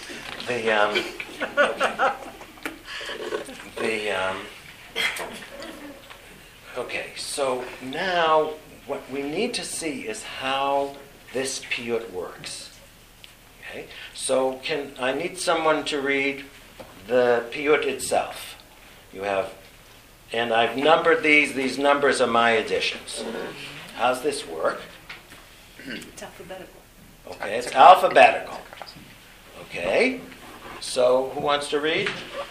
Okay, so now what we need to see is how this piyut works. Okay, so I need someone to read the piyut itself. You have, and I've numbered these. These numbers are my additions. How's this work? It's alphabetical. Okay, it's alphabetical. Okay, so who wants to read?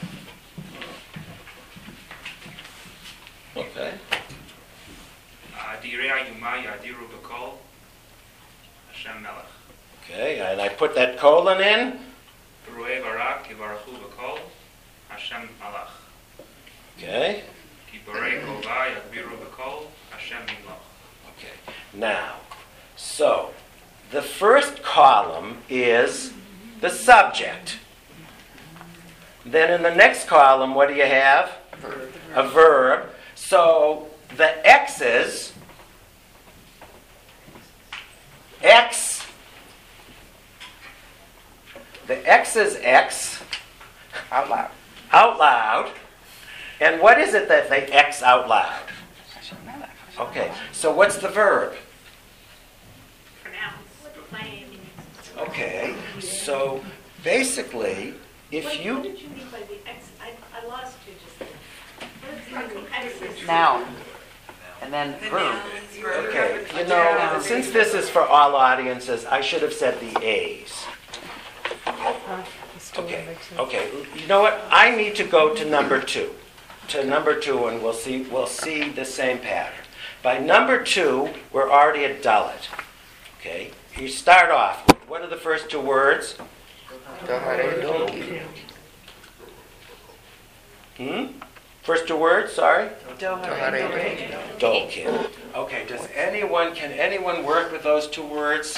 Okay. Direi Yuma Yadiru B'Kol, Hashem Melech. Okay, and I put that colon in. Ruei Barak Yivarechu B'Kol Hashem Malach. Okay? Ki Borei Kova Yagbiru B'Kol Hashem Yimloch. Okay. Now, so the first column is the subject. Then in the next column, what do you have? A verb. So the X's, X, the X is X, Out loud. out loud. And what is it that they X out loud? Okay, so what's the verb? Pronounce, claim. Okay, so basically, if you... What did you mean by the X? I lost you just there. Noun. And then verb. Okay, you know, since this is for all audiences, I should have said the A's. Okay, you know what? I need to go to number 2. And we'll see the same pattern. By number 2, we're already at Dalet. Okay? You start off with, what are the first 2 words? First 2 words, sorry? Dolkin. Okay, can anyone work with those 2 words?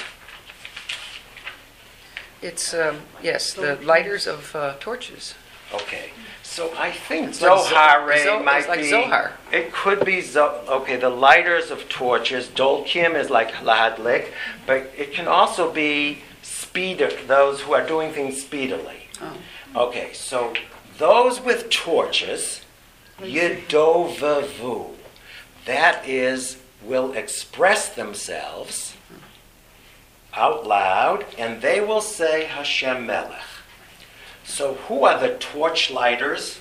It's, yes, the lighters of torches. Okay, so I think It's like Zohar might it's like be... Zohar. It could be, okay, the lighters of torches. Dolkim is like lahadlik, but it can also be speeder, those who are doing things speedily. Oh. Okay, so those with torches, yedovavu, that is, will express themselves out loud, and they will say Hashem Melech. So who are the torch lighters?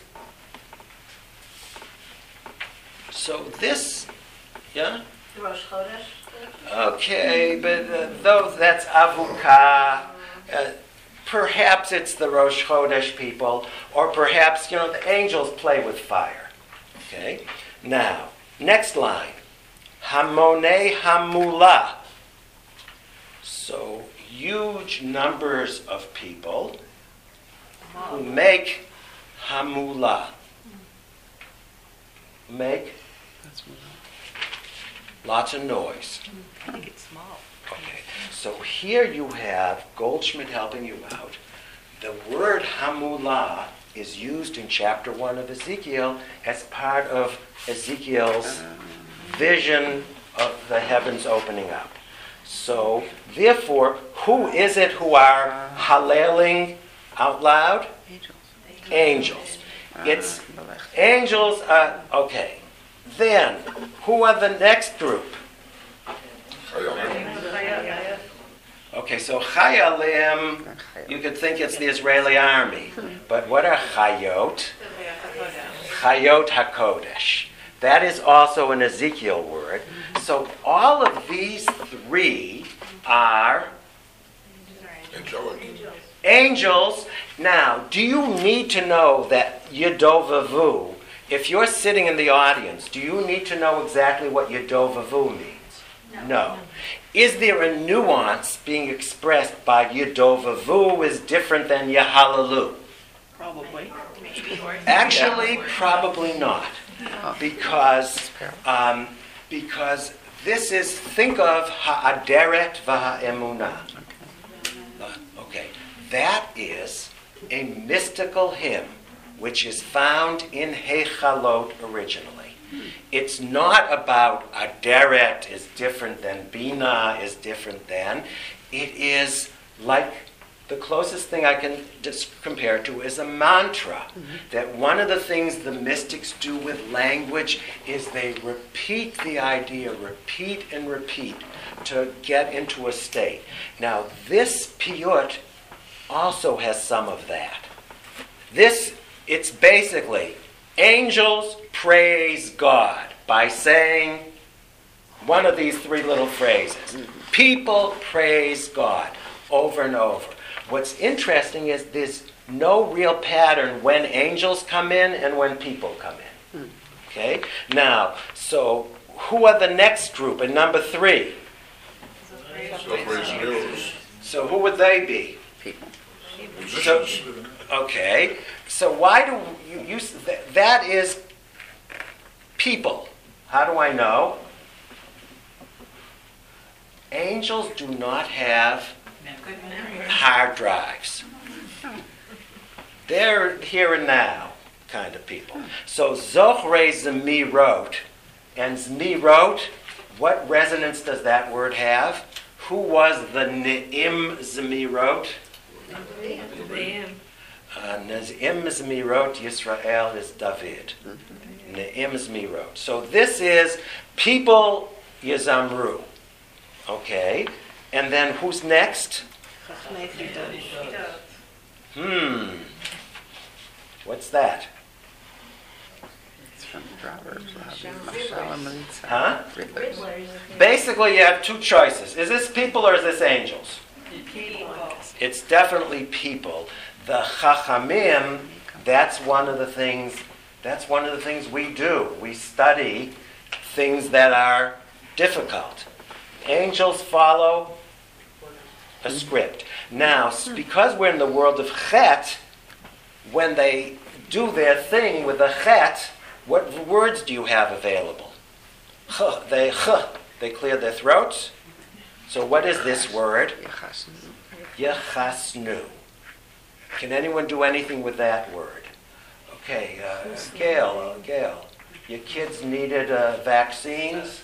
So this, yeah? The Rosh Chodesh. Okay, but that's Avukah. Perhaps it's the Rosh Chodesh people, or perhaps, the angels play with fire. Okay? Now, next line. Hamonei Hamula. So, huge numbers of people who make Hamula. Make lots of noise. I think it's small. Okay, so here you have Goldschmidt helping you out. The word Hamula is used in chapter 1 of Ezekiel as part of Ezekiel's vision of the heavens opening up. So, therefore, who is it who are hallelling out loud? Angels. It's angels. Okay. Then, who are the next group? Okay, so Chayalim, you could think it's the Israeli army. But what are Chayot? Chayot HaKodesh. That is also an Ezekiel word. So all of these 3 are angels. Now, do you need to know that Yedovavu, if you're sitting in the audience, do you need to know exactly what Yedovavu means? No. Is there a nuance being expressed by Yedovavu is different than Yehalalu? Probably. Actually, probably not. Because this is, think of Ha'aderet V'Ha'emunah. Okay, that is a mystical hymn which is found in Hechalot originally. It's not about Aderet is different than Bina is different than. It is like the closest thing I can compare to is a mantra. That one of the things the mystics do with language is they repeat the idea, repeat and repeat to get into a state. Now this piyut also has some of that. It's basically angels praise God by saying one of these 3 little phrases. People praise God over and over. What's interesting is there's no real pattern when angels come in and when people come in. Okay? Now, so who are the next group in number 3? So who would they be? People. So, okay, so why do you use that is people. How do I know? Angels do not have hard drives. They're here and now kind of people. So Zochre Zemirot, and Zemirot, what resonance does that word have? Who was the Ne'im Zemirot? Ne'im Zemirot Yisrael is David. Ne'im Zemirot. So this is people Yizamru. Okay, and then who's next? What's that? It's from Proverbs. Huh? Basically, you have two choices. Is this people or is this angels? It's definitely people. The Chachamim, that's one of the things we do. We study things that are difficult. Angels follow a script. Now, because we're in the world of Chet, when they do their thing with the Chet, what words do you have available? They clear their throats. So what is this word? Yechasnu. Can anyone do anything with that word? Okay, Gail, your kids needed vaccines?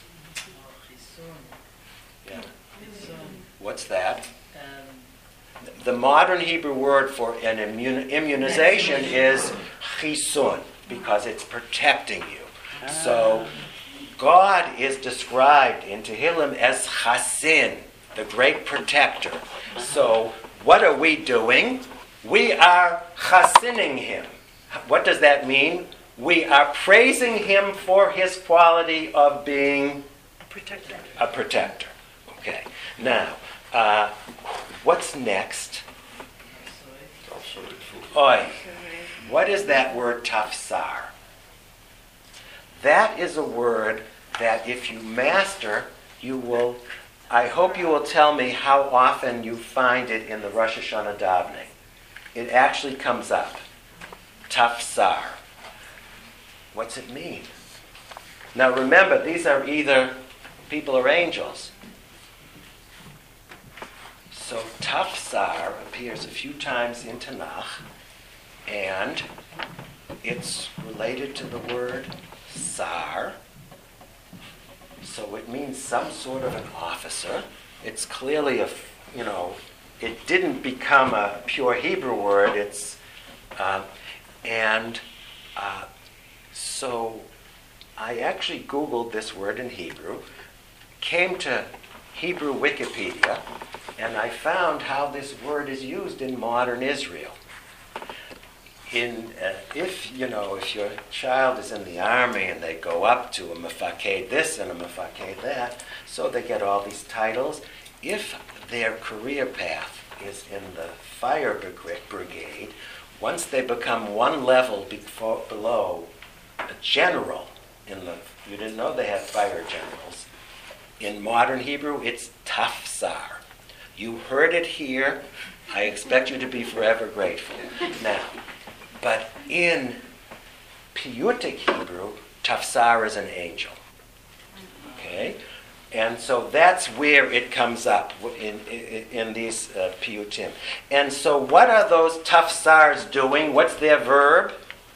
Yeah. What's that? The modern Hebrew word for an immunization is chisun, because it's protecting you. So God is described in Tehillim as chasin, the great protector. So what are we doing? We are chasining him. What does that mean? We are praising him for his quality of being a protector. Okay. Now, what's next? Oi. What is that word tafsar? That is a word that if you master, I hope you will tell me how often you find it in the Rosh Hashanah davening. It actually comes up. Tafsar. What's it mean? Now remember, these are either people or angels. So Tafsar appears a few times in Tanakh, and it's related to the word Sar. So it means some sort of an officer. It's clearly it didn't become a pure Hebrew word. So I actually Googled this word in Hebrew, came to Hebrew Wikipedia, and I found how this word is used in modern Israel. If your child is in the army and they go up to a mefaked this and a mefaked that, so they get all these titles. If their career path is in the fire brigade, once they become one level below a general, you didn't know they had fire generals. In modern Hebrew, it's tafsar. You heard it here. I expect you to be forever grateful. Now, but in Piyutic Hebrew, tafsar is an angel. Okay? And so that's where it comes up in these piyutim. And so what are those tafsars doing? What's their verb?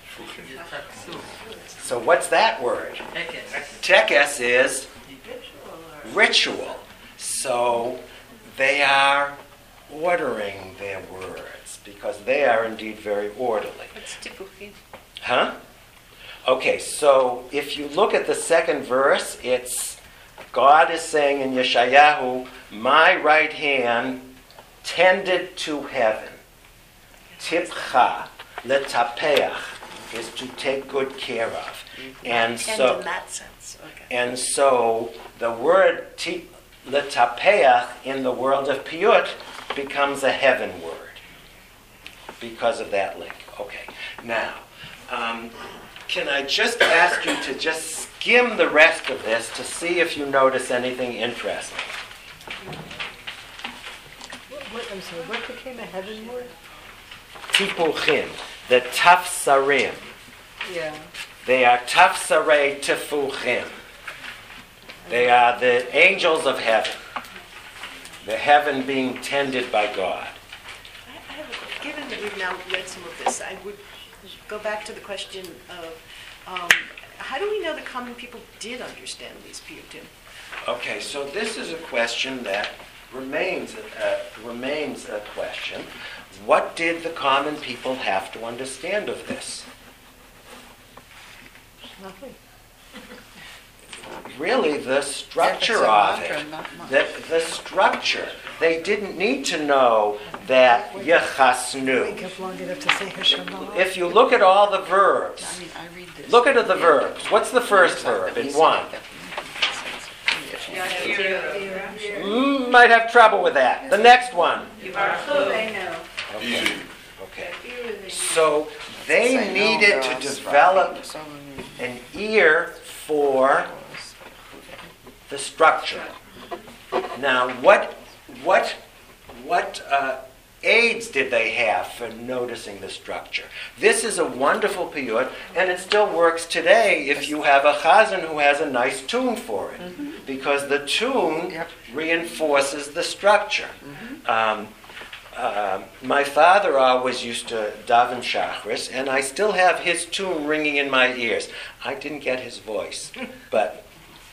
So what's that word? Tekes is ritual. So they are ordering their words because they are indeed very orderly. Huh? Okay, so if you look at the second verse, it's God is saying in Yeshayahu, my right hand tended to heaven. Tipcha, letapeach, is to take good care of. And so, in that sense. Okay. And so the word letapeach in the world of Piyut becomes a heaven word because of that link. Okay, now, can I just ask you to just skim the rest of this to see if you notice anything interesting? I'm sorry, what became a heaven word? tipuchim, the tafsarim. Yeah. They are tafsarei tifuchim. They are the angels of heaven. The heaven being tended by God. I have given that we've now read some of this, I would go back to the question of how do we know the common people did understand these piyutim? Okay, so this is a question that remains a question. What did the common people have to understand of this? Nothing. Really, the structure of it. The structure. They didn't need to know that yechasnu. Wake up long enough to say Hashem Malach. If you look at all the verbs, look at the verbs. What's the first verb in one? Might have trouble with that. The next one. Easy. Okay. So they needed to develop an ear for the structure. Now, what aids did they have for noticing the structure? This is a wonderful piyut, and it still works today if you have a chazan who has a nice tune for it, because the tune reinforces the structure. My father always used to daven shachris, and I still have his tune ringing in my ears. I didn't get his voice, but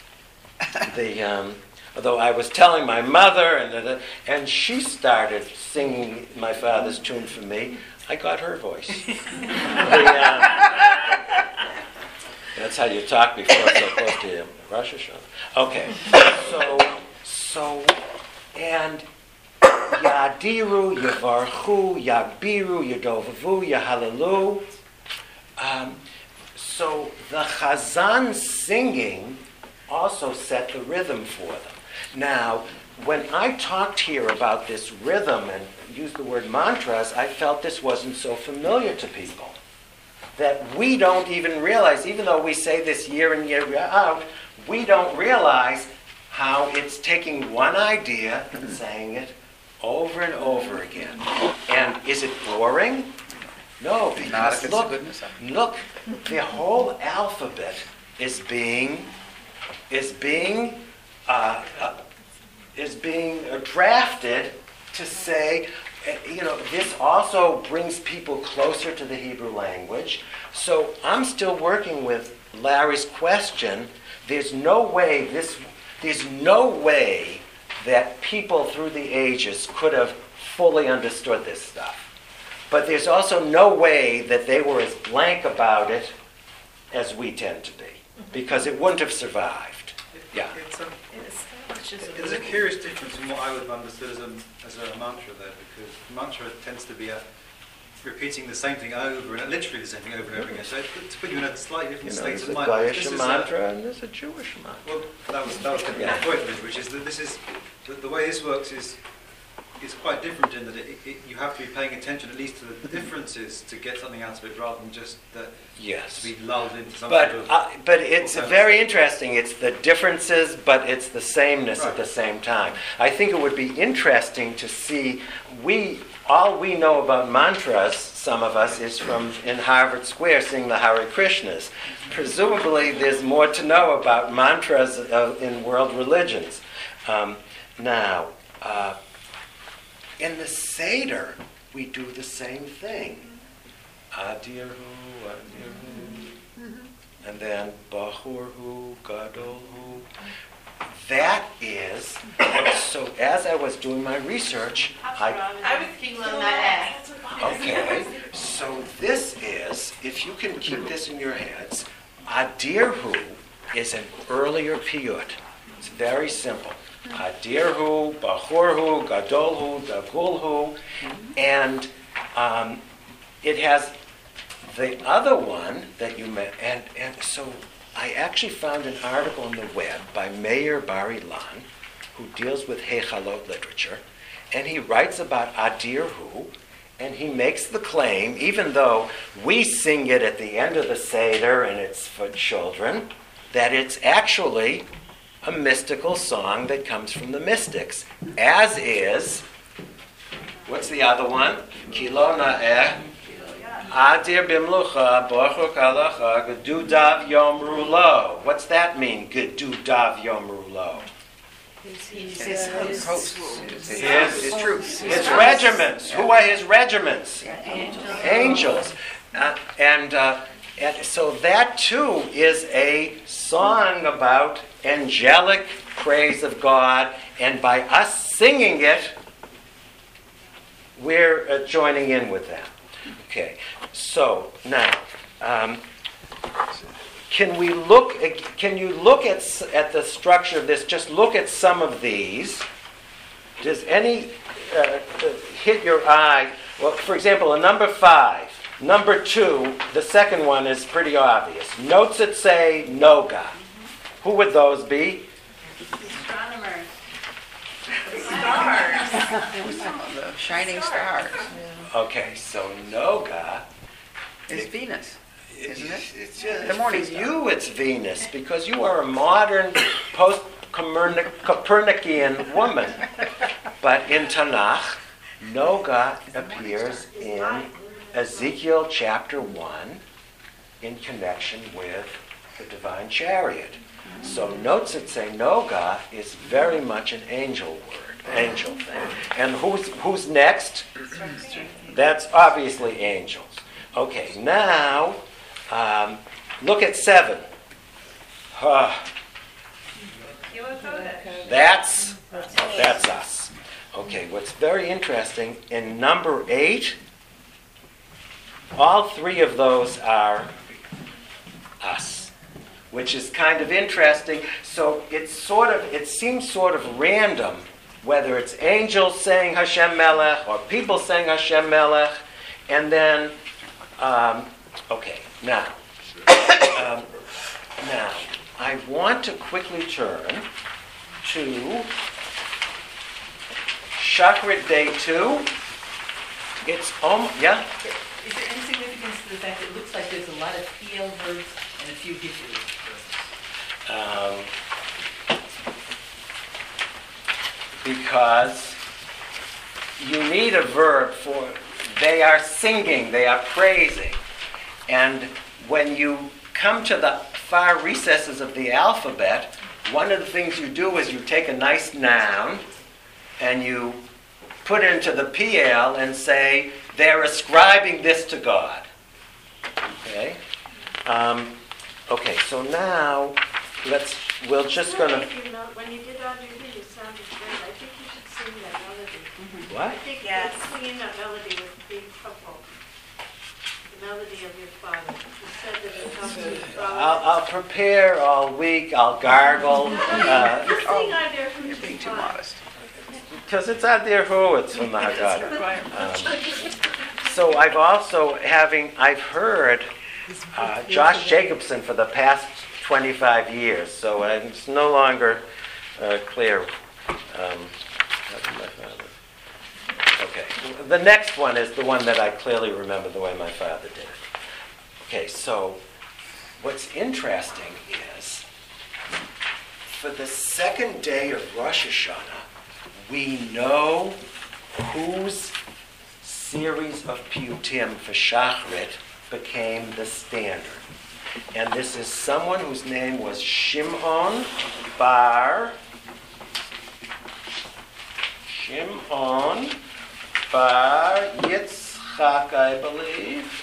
although I was telling my mother, and she started singing my father's tune for me, I got her voice. That's how you talk before it's so close to Rosh Hashanah. Okay, and Yadiru, Yavarchu, Yabiru, Yadovavu, Yahalalu. So the Chazan singing also set the rhythm for them. Now, when I talked here about this rhythm and used the word mantras, I felt this wasn't so familiar to people. That we don't even realize, even though we say this year in, year out, we don't realize how it's taking one idea and saying it over and over again. And is it boring? No, because look, the whole alphabet is being drafted to say, this also brings people closer to the Hebrew language. So I'm still working with Larry's question. There's no way that people through the ages could have fully understood this stuff. But there's also no way that they were as blank about it as we tend to be, because it wouldn't have survived. Yeah. There's a curious difference in what I would have understood as a mantra there, because mantra tends to be repeating the same thing over, and literally the same thing over and over again. So to put you in a slightly different state of mind. There's a Gaish mantra and there's a Jewish mantra. Well, that was the point, which is that this is the way this works is quite different in that you have to be paying attention at least to the differences to get something out of it, rather than just that to be lulled into something. But it's very interesting. It's the differences, but it's the sameness at the same time. I think it would be interesting to see. All we know about mantras, some of us, is from in Harvard Square singing the Hare Krishnas. Presumably, there's more to know about mantras in world religions. Now. In the Seder, we do the same thing. Adirhu, and then Bahurhu, Gadolhu. That is, so as I was doing my research, okay, so this is, if you can keep this in your heads, Adirhu is an earlier piyut. It's very simple. Adirhu, Bahurhu, Gadolhu, Dagulhu, and it has the other one that you met, and so I actually found an article on the web by Meir Bar-Ilan, who deals with Hechalot literature, and he writes about Adirhu, and he makes the claim, even though we sing it at the end of the Seder and it's for children, that it's actually a mystical song that comes from the mystics, as is What's the other one? Kilo na'eh. Adir bimlucha, bochuk alacha, gedudav yomru lo. What's that mean, gedudav yomru lo? His hosts. His troops. His regiments. Who are his regiments? Angels. And so that too is a song about angelic praise of God, and by us singing it, we're joining in with that. Okay, so now, can you look at the structure of this? Just look at some of these. Does any hit your eye? Well, for example, a number 5. Number 2, the second one is pretty obvious. Notes that say Noga. Who would those be? Astronomers. The shining stars. Okay, so Noga Is Venus, isn't it? It's just, The morning for star. you, it's Venus because you are a modern post-Copernican woman. But in Tanakh, Noga appears in Ezekiel chapter 1 in connection with the divine chariot. So notes that say Noga is very much an angel word, angel thing. And who's next? That's obviously angels. Okay, now look at 7. That's us. Okay, what's very interesting, in number 8, all 3 of those are us, which is kind of interesting. So it seems sort of random whether it's angels saying Hashem Melech or people saying Hashem Melech, and then okay, now I want to quickly turn to Shachrit Day 2. It's yeah. Is there any significance to the fact that it looks like there's a lot of PL verbs and a few Hebrew verbs? Because you need a verb for, they are singing, they are praising. And when you come to the far recesses of the alphabet, one of the things you do is you take a nice noun and you put it into the PL and say, they're ascribing this to God. Okay? Okay, so now we're just going to... When you did Audrey Lee, it sounded great. I think you should sing that melody. What? I think singing that melody was being helpful. The melody of your father. You said that it comes to I'll prepare all week, I'll gargle. Sing Audrey Lee. You're being too modest. Because it's out there who it's from the Haggadah. So I've heard Josh Jacobson for the past 25 years, so it's no longer clear. Okay, the next one is the one that I clearly remember the way my father did it. Okay, so what's interesting is for the second day of Rosh Hashanah, we know whose series of piyutim for Shachrit became the standard. And this is someone whose name was Shimon Bar Yitzchak, I believe,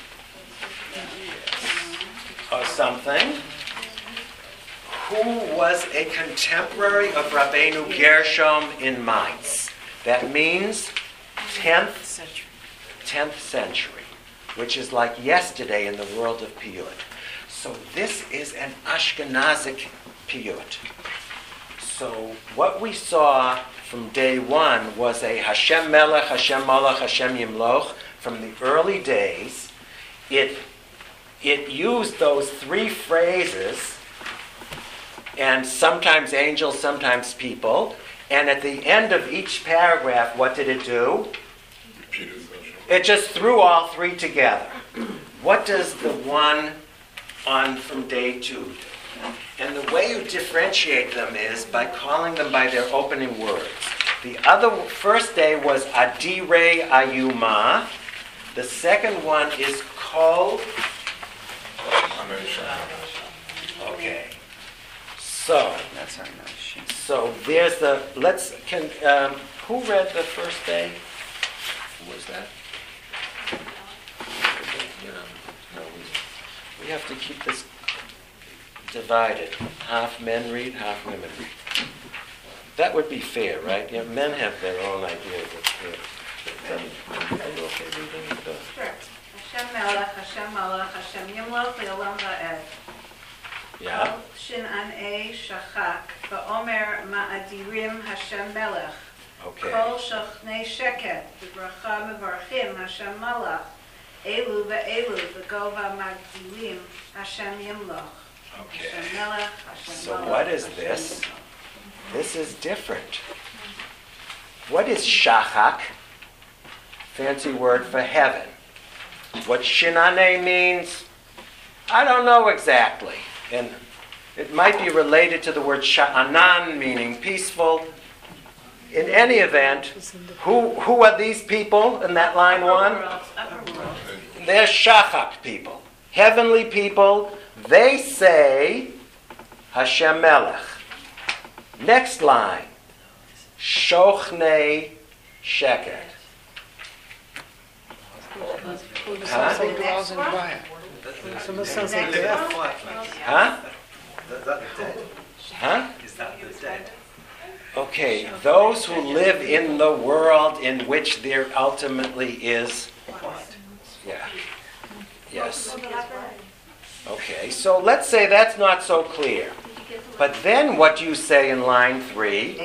or something, who was a contemporary of Rabbeinu Gershom in Mainz. That means 10th century, which is like yesterday in the world of piyut. So this is an Ashkenazic piyut. So what we saw from day 1 was a Hashem Melech, Hashem Malach, Hashem Yimloch from the early days. It used those 3 phrases, and sometimes angels, sometimes people. And at the end of each paragraph, what did it do? It just threw all 3 together. What does the one on from day 2 do? And the way you differentiate them is by calling them by their opening words. The first day was Adire Ayuma. The second one is Kol. Okay. So That's our notion. So there's the, who read the first day? Who was that? We have to keep this divided. Half men read, half women read. That would be fair, right? Yeah, men have their own idea of what's fair. Are you okay reading the... Sure. Hashem Melech, Hashem Malach, Hashem Yimloch, Le'olam Va'ed. Yeah? Shin'anei Shachak, Va'omer Ma'adirim Hashem Melech. Okay. Kol Shochnei Sheket, V'bracha Mevarchim Hashem Malach. Elu Ve'elu, V'gova Magdilim Hashem Yimloch. Okay. Hashem Melech, Hashem So Malach, what is Hashem this? Yimloch. This is different. What is shachak? Fancy word for heaven. What shinane means, I don't know exactly. And it might be related to the word sha'anan, meaning peaceful. In any event, who are these people in that line one? They're shachak people. Heavenly people. They say Hashem Melech. Next line. Shochnei Sheket. Almost sounds like death. Huh? Is that the dead? Huh? Is that the dead? Okay, those who live in the world in which there ultimately is. Yeah. Yes. Okay, so let's say that's not so clear. But then what you say in line 3.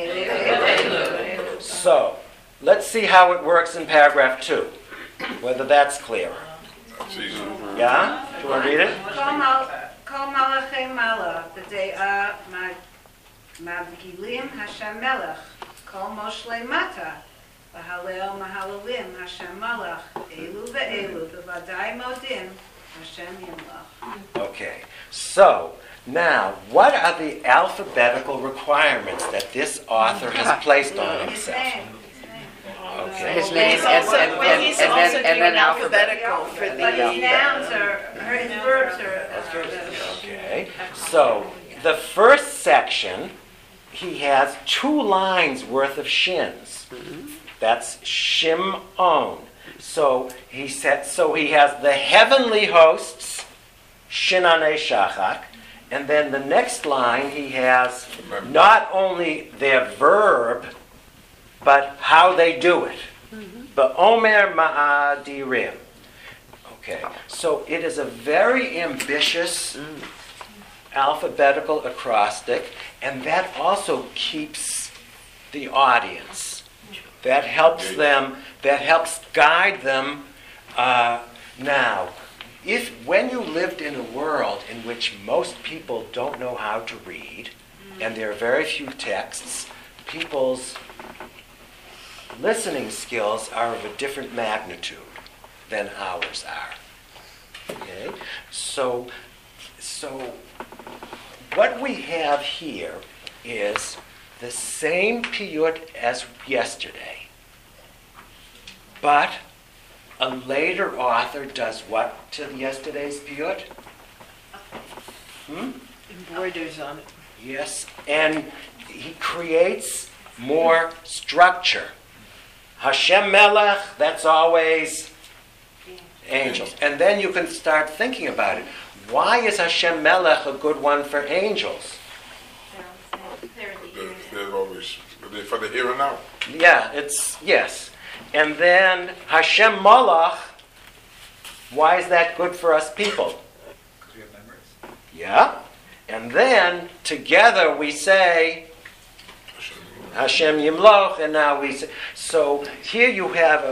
So, let's see how it works in paragraph 2. Whether that's clearer. Yeah? Do you want to read it? Kol Malachei Malach, B'de'ah Mavgilim Hashem Melech. Kol Moshlei Mata, V'halel Mahalalim Hashem Malach. Elu Ve'elu, B'vadai Modim Hashem Yimlach. Okay, so now what are the alphabetical requirements that this author has placed on His himself? name. Okay. His name He's also, he's also and doing then alphabetical for the. But his nouns are, his verbs are alphabetical. Okay, so the first section, he has 2 lines worth of shins. That's Shimon. So he has the heavenly hosts, Shinanei Shachak, and then the next line he has not only their verb, but how they do it. Ba'omer ma'adirim. Okay, so it is a very ambitious alphabetical acrostic, and that also keeps the audience. That helps them, that helps guide them. Now, when you lived in a world in which most people don't know how to read, and there are very few texts, people's listening skills are of a different magnitude than ours are. Okay? So what we have here is the same piyut as yesterday, but a later author does what to yesterday's piyut? Embroiders on it. Yes, and he creates more structure. Hashem Melech, that's always angels. And then you can start thinking about it. Why is Hashem Melech a good one for angels? They're always for the here and now. Yeah, yes. And then Hashem Malach, why is that good for us people? Because we have memories. Yeah. And then together we say Hashem Yimloch, and now we say. So here you have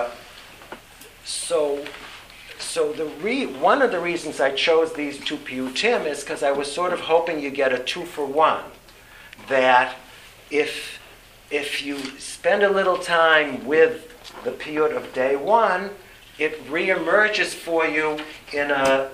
one of the reasons I chose these 2 piyutim is because I was sort of hoping you get a 2-for-1. That if you spend a little time with the piyut of day 1, it reemerges for you in a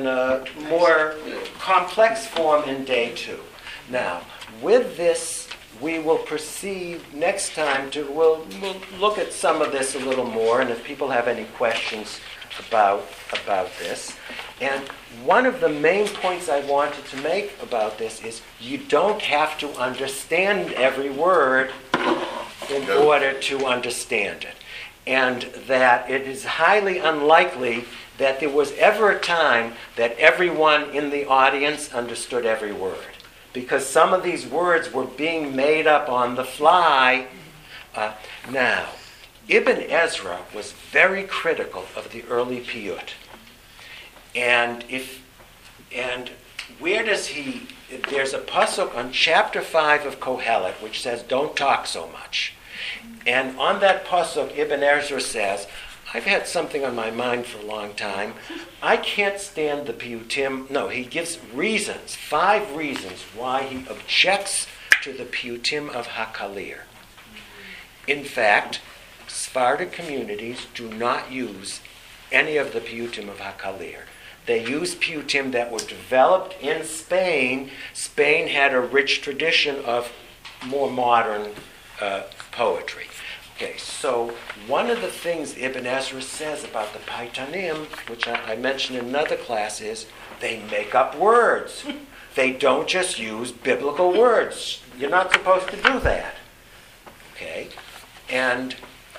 more complex form in day 2. Now, with this we will proceed next time to, we'll look at some of this a little more, and if people have any questions about this. And one of the main points I wanted to make about this is you don't have to understand every word in order to understand it. And that it is highly unlikely that there was ever a time that everyone in the audience understood every word. Because some of these words were being made up on the fly. Now, Ibn Ezra was very critical of the early Piyut. And where does he... There's a pasuk on chapter 5 of Kohelet which says, don't talk so much. And on that pasuk, Ibn Ezra says, I've had something on my mind for a long time. I can't stand the Piyutim. No, he gives reasons, 5 reasons why he objects to the Piyutim of HaKalir. In fact, Sephardic communities do not use any of the Piyutim of HaKalir. They use Piyutim that were developed in Spain. Spain had a rich tradition of more modern poetry. Okay, so one of the things Ibn Ezra says about the Paitanim, which I mentioned in another class, is they make up words. They don't just use biblical words. You're not supposed to do that. Okay? And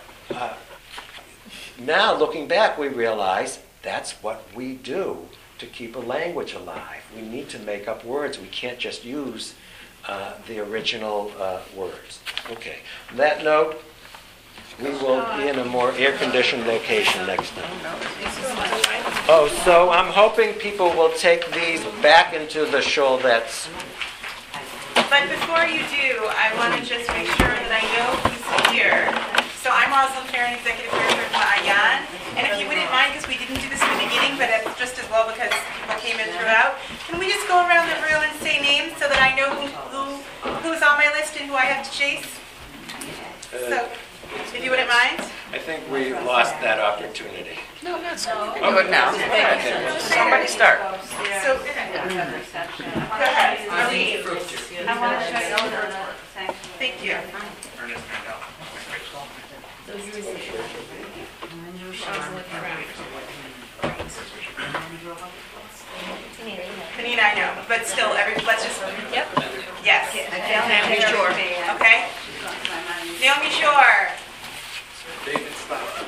now, looking back, we realize that's what we do to keep a language alive. We need to make up words. We can't just use the original words. Okay. On that note, we will be in a more air-conditioned location next time. Oh, so I'm hoping people will take these back into the shul that's... But before you do, I want to just make sure that I know who's here. So I'm Rosalind Farron, Executive Director of Ma'ayan. And if you wouldn't mind, because we didn't do this in the beginning, but it's just as well because people came in throughout, can we just go around the room and say names so that I know who's on my list and who I have to chase? So, if you wouldn't mind. I think we lost that opportunity. No, that's okay. Do it now. Somebody start. So, go ahead. Arlene. I want to show you the Thank you. Ernest Mandel. Panina, I know, but still, let's just. Yep. Yes. Naomi Shore. Okay. Naomi Shore. David Stout.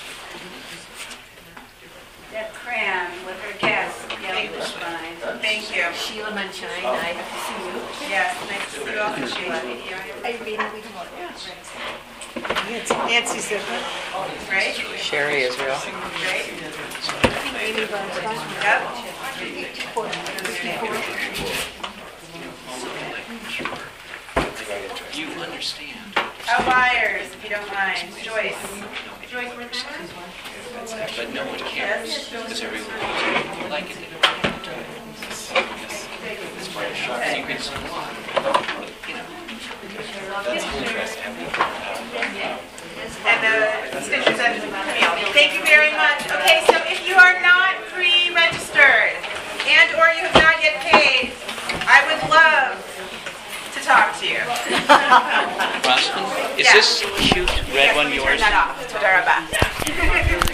Deb Cram with her guest, Gail Bushbine. Thank you. Sheila Munshine, nice to see you. Yes, nice to see you all. Are you reading? We can look. Nancy Zipper. Right? Sherry Israel. Right? Amy Bernstein. Yep. You understand. Outliers, if you don't mind. Joyce. Joyce, But no one cares, because everyone will like it. It's quite a shock. You can say, you know, and the stitches and Camille. Thank you very much. Okay, so if you are not pre-registered and or you have not yet paid, I would love to talk to you. Rosalind, is this cute red one yours? Turn that off. Todarabah.